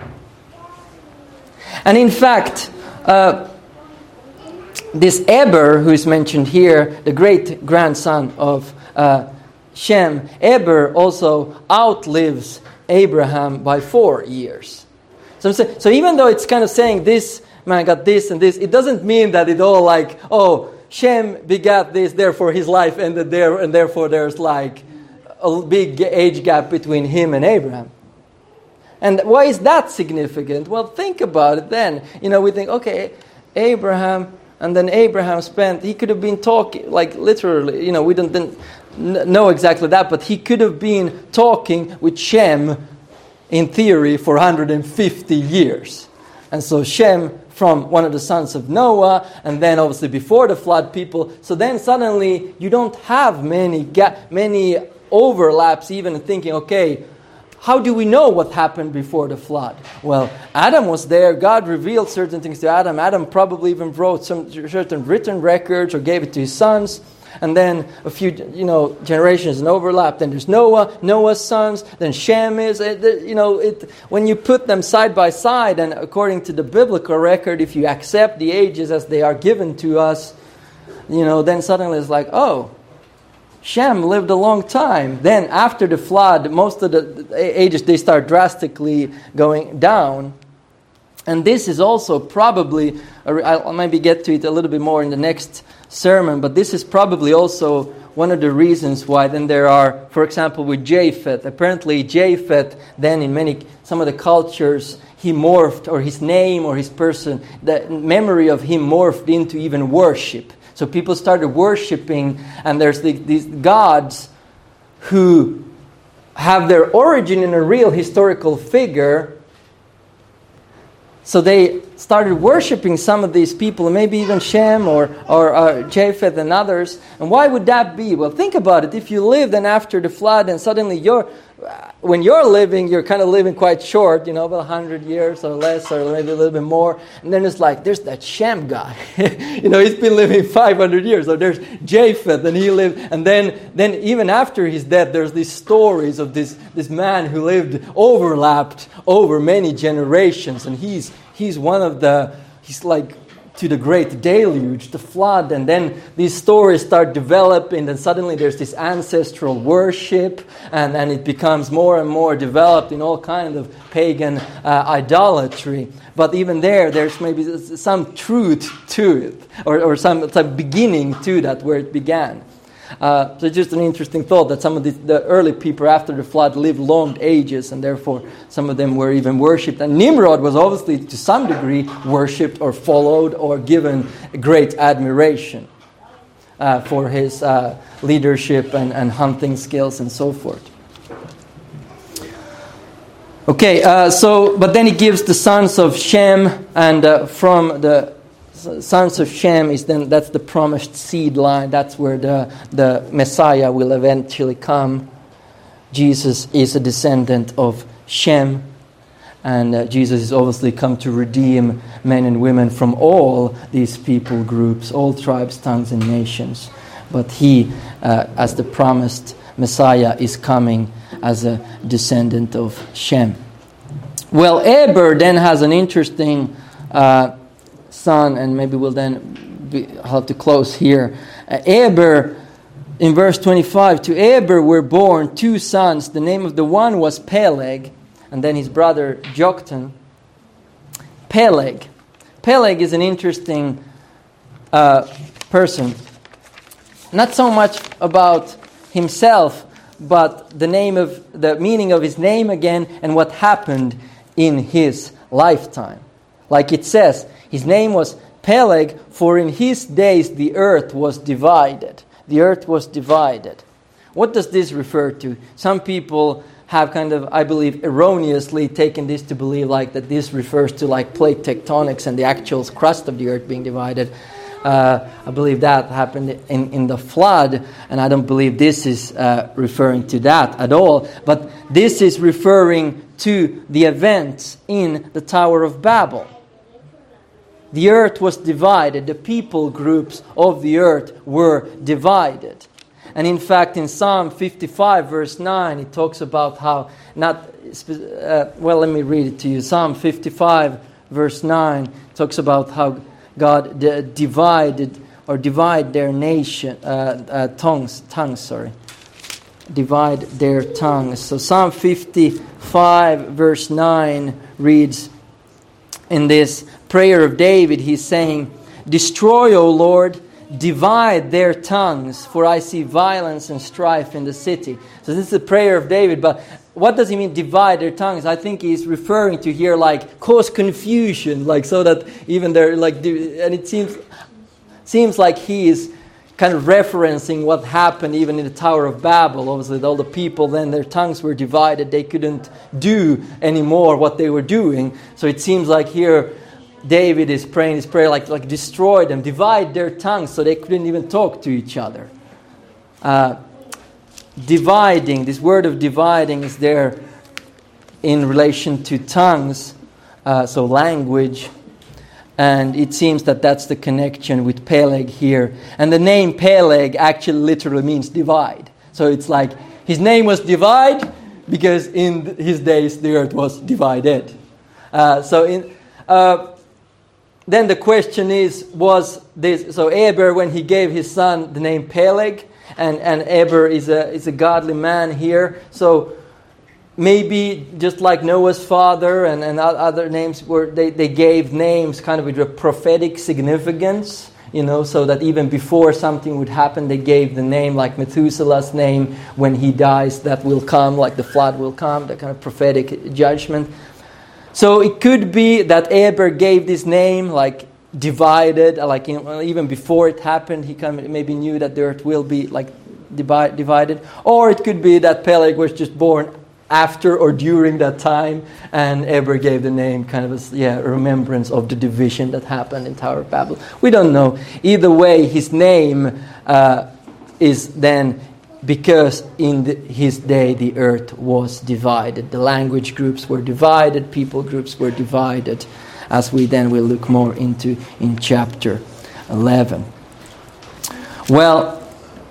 And in fact, uh, this Eber, who is mentioned here, the great-grandson of uh, Shem, Eber also outlives Abraham by four years. So, so even though it's kind of saying this man got this and this, it doesn't mean that it all like, oh, Shem begat this, therefore his life ended there, and therefore there's like a big age gap between him and Abraham. And why is that significant? Well, think about it then. You know, we think, okay, Abraham, and then Abraham spent, he could have been talking, like literally, you know, we don't didn't know exactly that, but he could have been talking with Shem, in theory, for one hundred fifty years. And so Shem, from one of the sons of Noah, and then obviously before the flood people. So then suddenly you don't have many ga- many overlaps even thinking, okay, how do we know what happened before the flood? Well, Adam was there. God revealed certain things to Adam. Adam probably even wrote some certain written records or gave it to his sons. And then a few, you know, generations and overlap. Then there's Noah, Noah's sons. Then Shem is, you know, it, when you put them side by side, and according to the biblical record, if you accept the ages as they are given to us, you know, then suddenly it's like, oh, Shem lived a long time. Then after the flood, most of the ages, they start drastically going down. And this is also probably, I'll maybe get to it a little bit more in the next sermon, but this is probably also one of the reasons why then there are, for example, with Japheth. Apparently Japheth, then in many, some of the cultures, he morphed, or his name or his person, the memory of him morphed into even worship. So people started worshiping, and there's the, these gods who have their origin in a real historical figure. So they started worshiping some of these people, maybe even Shem or, or uh, Japheth and others. And why would that be? Well, think about it. If you lived and after the flood, and suddenly you're, when you're living, you're kind of living quite short, you know, about one hundred years or less, or maybe a little bit more. And then it's like, there's that Shem guy. You know, he's been living five hundred years. So there's Japheth, and he lived. And then, then even after his death, there's these stories of this, this man who lived overlapped over many generations. And he's he's one of the, he's like, to the great deluge, the flood, and then these stories start developing, and suddenly there's this ancestral worship, and, and it becomes more and more developed in all kinds of pagan uh, idolatry. But even there, there's maybe some truth to it, or, or some, some beginning to that where it began. Uh, so it's just an interesting thought that some of the, the early people after the flood lived long ages, and therefore some of them were even worshipped. And Nimrod was obviously to some degree worshipped or followed or given great admiration uh, for his uh, leadership and, and hunting skills and so forth. Okay, uh, so but then he gives the sons of Shem, and uh, from the sons of Shem is then, that's the promised seed line. That's where the, the Messiah will eventually come. Jesus is a descendant of Shem. And uh, Jesus is obviously come to redeem men and women from all these people groups, all tribes, tongues, and nations. But he, uh, as the promised Messiah, is coming as a descendant of Shem. Well, Eber then has an interesting uh, son, and maybe we'll then be, have to close here. Uh, Eber, in verse twenty-five, to Eber were born two sons. The name of the one was Peleg, and then his brother Joktan. Peleg. Peleg is an interesting uh, person. Not so much about himself, but the name of the meaning of his name again, and what happened in his lifetime. Like it says, his name was Peleg, for in his days the earth was divided. The earth was divided. What does this refer to? Some people have kind of, I believe, erroneously taken this to believe like that this refers to like plate tectonics and the actual crust of the earth being divided. Uh, I believe that happened in, in the flood, and I don't believe this is uh, referring to that at all. But this is referring to the events in the Tower of Babel. The earth was divided. The people groups of the earth were divided. And in fact, in Psalm fifty-five, verse nine, it talks about how, not, uh, well, let me read it to you. Psalm fifty-five, verse nine, talks about how God d- divided, or divide their nation, uh, uh, tongues, tongues, sorry. Divide their tongues. So Psalm fifty-five, verse nine reads, in this prayer of David, he's saying, "Destroy, O Lord, divide their tongues, for I see violence and strife in the city." So this is the prayer of David, but what does he mean, divide their tongues? I think he's referring to here, like, cause confusion, like, so that even they're, like, and it seems seems like he is kind of referencing what happened even in the Tower of Babel. Obviously, all the people, then their tongues were divided. They couldn't do anymore what they were doing. So it seems like here David is praying his prayer like, like destroy them, divide their tongues so they couldn't even talk to each other. Uh, dividing, this word of dividing is there in relation to tongues, uh, so language. And it seems that that's the connection with Peleg here. And the name Peleg actually literally means divide. So it's like his name was divide because in his days the earth was divided. Uh, so in... Uh, Then the question is, was this, so Eber, when he gave his son the name Peleg, and, and Eber is a is a godly man here, so maybe just like Noah's father and, and other names, were they, they gave names kind of with a prophetic significance, you know, so that even before something would happen, they gave the name, like Methuselah's name, when he dies, that will come, like the flood will come, that kind of prophetic judgment. So it could be that Eber gave this name, like divided, like you know, even before it happened, he kind of maybe knew that the earth will be like divide, divided. Or it could be that Peleg was just born after or during that time, and Eber gave the name kind of as yeah, a remembrance of the division that happened in Tower of Babel. We don't know. Either way, his name uh, is then because in the, his day the earth was divided. The language groups were divided, people groups were divided, as we then will look more into in chapter eleven. Well,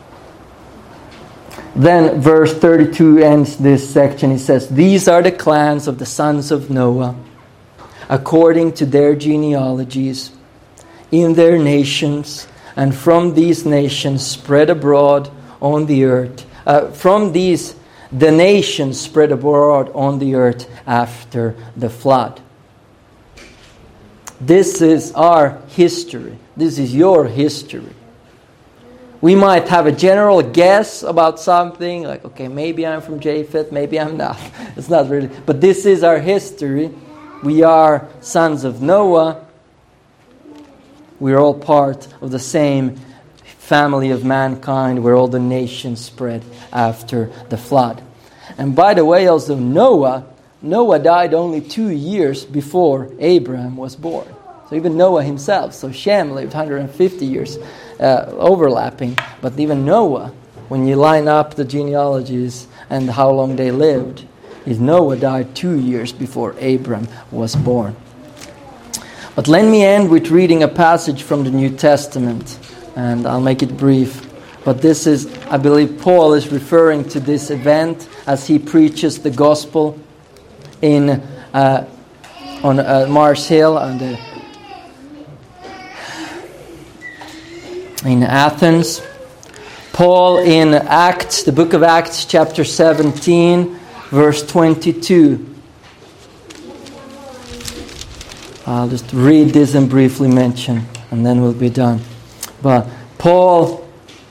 then verse thirty-two ends this section. It says, "These are the clans of the sons of Noah, according to their genealogies, in their nations, and from these nations spread abroad on the earth. Uh, from these, the nations spread abroad on the earth after the flood." This is our history. This is your history. We might have a general guess about something, like, okay, maybe I'm from Japheth, maybe I'm not. It's not really. But this is our history. We are sons of Noah. We're all part of the same family of mankind, where all the nations spread after the flood. And by the way, also Noah, Noah died only two years before Abraham was born. So even Noah himself. So Shem lived one hundred fifty years uh, overlapping. But even Noah, when you line up the genealogies and how long they lived, is Noah died two years before Abram was born. But let me end with reading a passage from the New Testament. And I'll make it brief. But this is, I believe Paul is referring to this event as he preaches the gospel in uh, on uh, Mars Hill and the in Athens. Paul in Acts, the book of Acts, chapter seventeen, verse twenty-two. I'll just read this and briefly mention, and then we'll be done. But Paul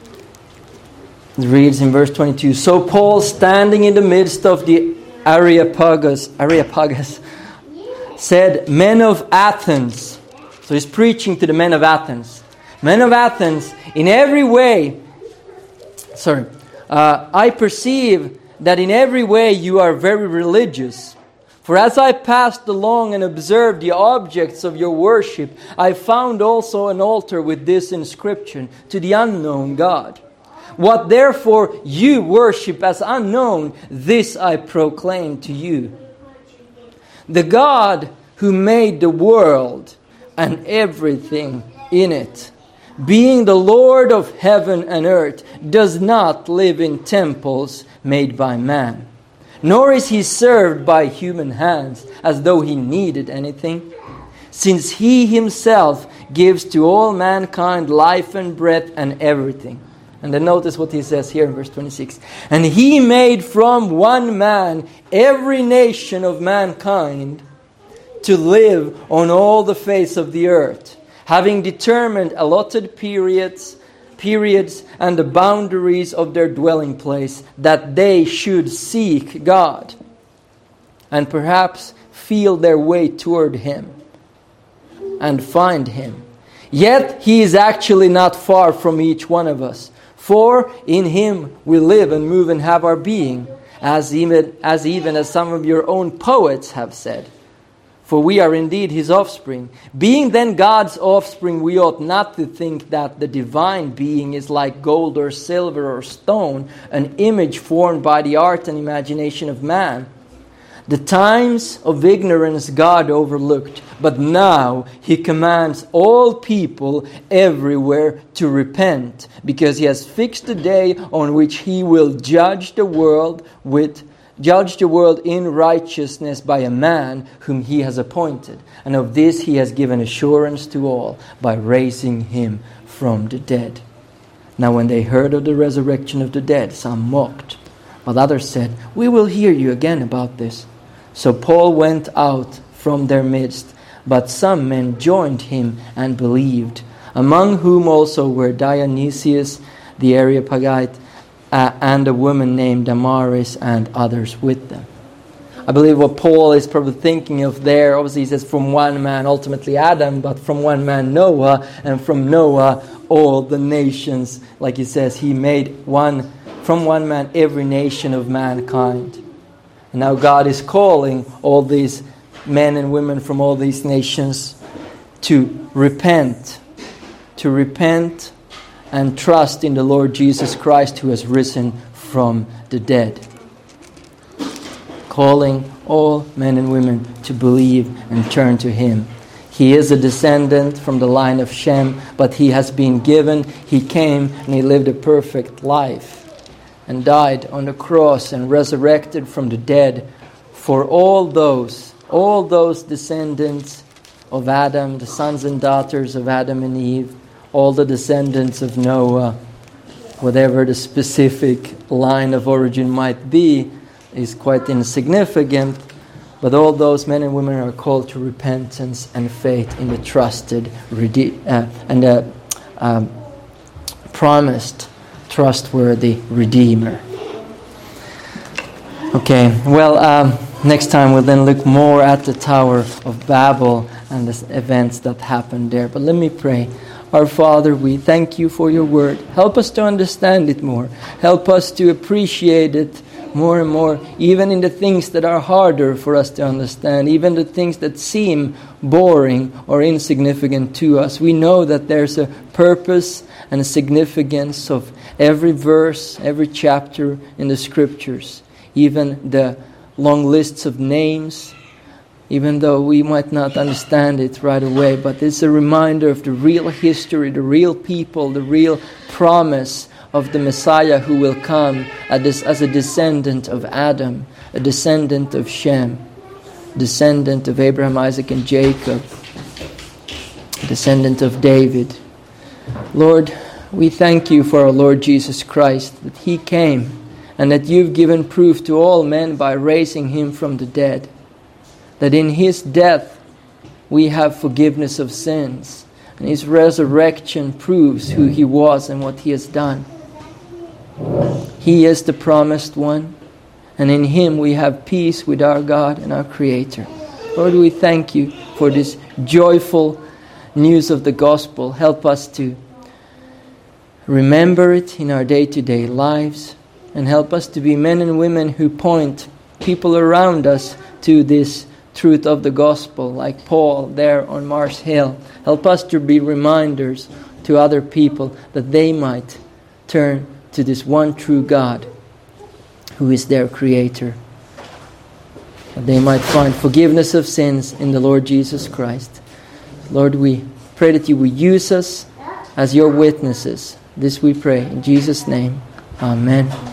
reads in verse twenty-two, "So Paul, standing in the midst of the Areopagus, Areopagus, said, 'Men of Athens,'" so he's preaching to the men of Athens, "Men of Athens, in every way, sorry, uh, I perceive that in every way you are very religious. For as I passed along and observed the objects of your worship, I found also an altar with this inscription, to the unknown God. What therefore you worship as unknown, this I proclaim to you. The God who made the world and everything in it, being the Lord of heaven and earth, does not live in temples made by man, nor is he served by human hands as though he needed anything, since he himself gives to all mankind life and breath and everything." And then notice what he says here in verse twenty-six. "And he made from one man every nation of mankind to live on all the face of the earth, having determined allotted periods, periods and the boundaries of their dwelling place, that they should seek God and perhaps feel their way toward Him and find Him. Yet He is actually not far from each one of us. For in Him we live and move and have our being, as even as even as some of your own poets have said. For we are indeed His offspring. Being then God's offspring, we ought not to think that the divine being is like gold or silver or stone, an image formed by the art and imagination of man. The times of ignorance God overlooked, but now He commands all people everywhere to repent, because He has fixed a day on which He will judge the world with judge the world in righteousness by a man whom He has appointed. And of this He has given assurance to all by raising Him from the dead. Now when they heard of the resurrection of the dead, some mocked, while others said, "We will hear you again about this." So Paul went out from their midst, but some men joined him and believed, among whom also were Dionysius the Areopagite, Uh, and a woman named Damaris, and others with them. I believe what Paul is probably thinking of there, obviously he says from one man, ultimately Adam, but from one man Noah, and from Noah all the nations. Like he says, he made one from one man every nation of mankind. And now God is calling all these men and women from all these nations to repent, to repent and trust in the Lord Jesus Christ who has risen from the dead. Calling all men and women to believe and turn to Him. He is a descendant from the line of Shem, but he has been given, he came and he lived a perfect life and died on the cross and resurrected from the dead for all those, all those descendants of Adam, the sons and daughters of Adam and Eve, all the descendants of Noah, whatever the specific line of origin might be, is quite insignificant. But all those men and women are called to repentance and faith in the trusted rede- uh, and the um, promised, trustworthy Redeemer. Okay, well, um, next time we'll then look more at the Tower of Babel and the events that happened there. But let me pray. Our Father, we thank You for Your word. Help us to understand it more. Help us to appreciate it more and more, even in the things that are harder for us to understand, even the things that seem boring or insignificant to us. We know that there's a purpose and a significance of every verse, every chapter in the Scriptures, even the long lists of names, even though we might not understand it right away. But it's a reminder of the real history, the real people, the real promise of the Messiah who will come as a descendant of Adam, a descendant of Shem, descendant of Abraham, Isaac, and Jacob, descendant of David. Lord, we thank you for our Lord Jesus Christ, that He came and that you've given proof to all men by raising Him from the dead, that in His death we have forgiveness of sins, and His resurrection proves who He was and what He has done. He is the promised one, and in Him we have peace with our God and our Creator. Lord, we thank you for this joyful news of the gospel. Help us to remember it in our day-to-day lives, and help us to be men and women who point people around us to this truth of the gospel, like Paul there on Mars Hill. Help us to be reminders to other people that they might turn to this one true God who is their Creator, that they might find forgiveness of sins in the Lord Jesus Christ. Lord, we pray that you will use us as your witnesses. This we pray in Jesus' name. Amen.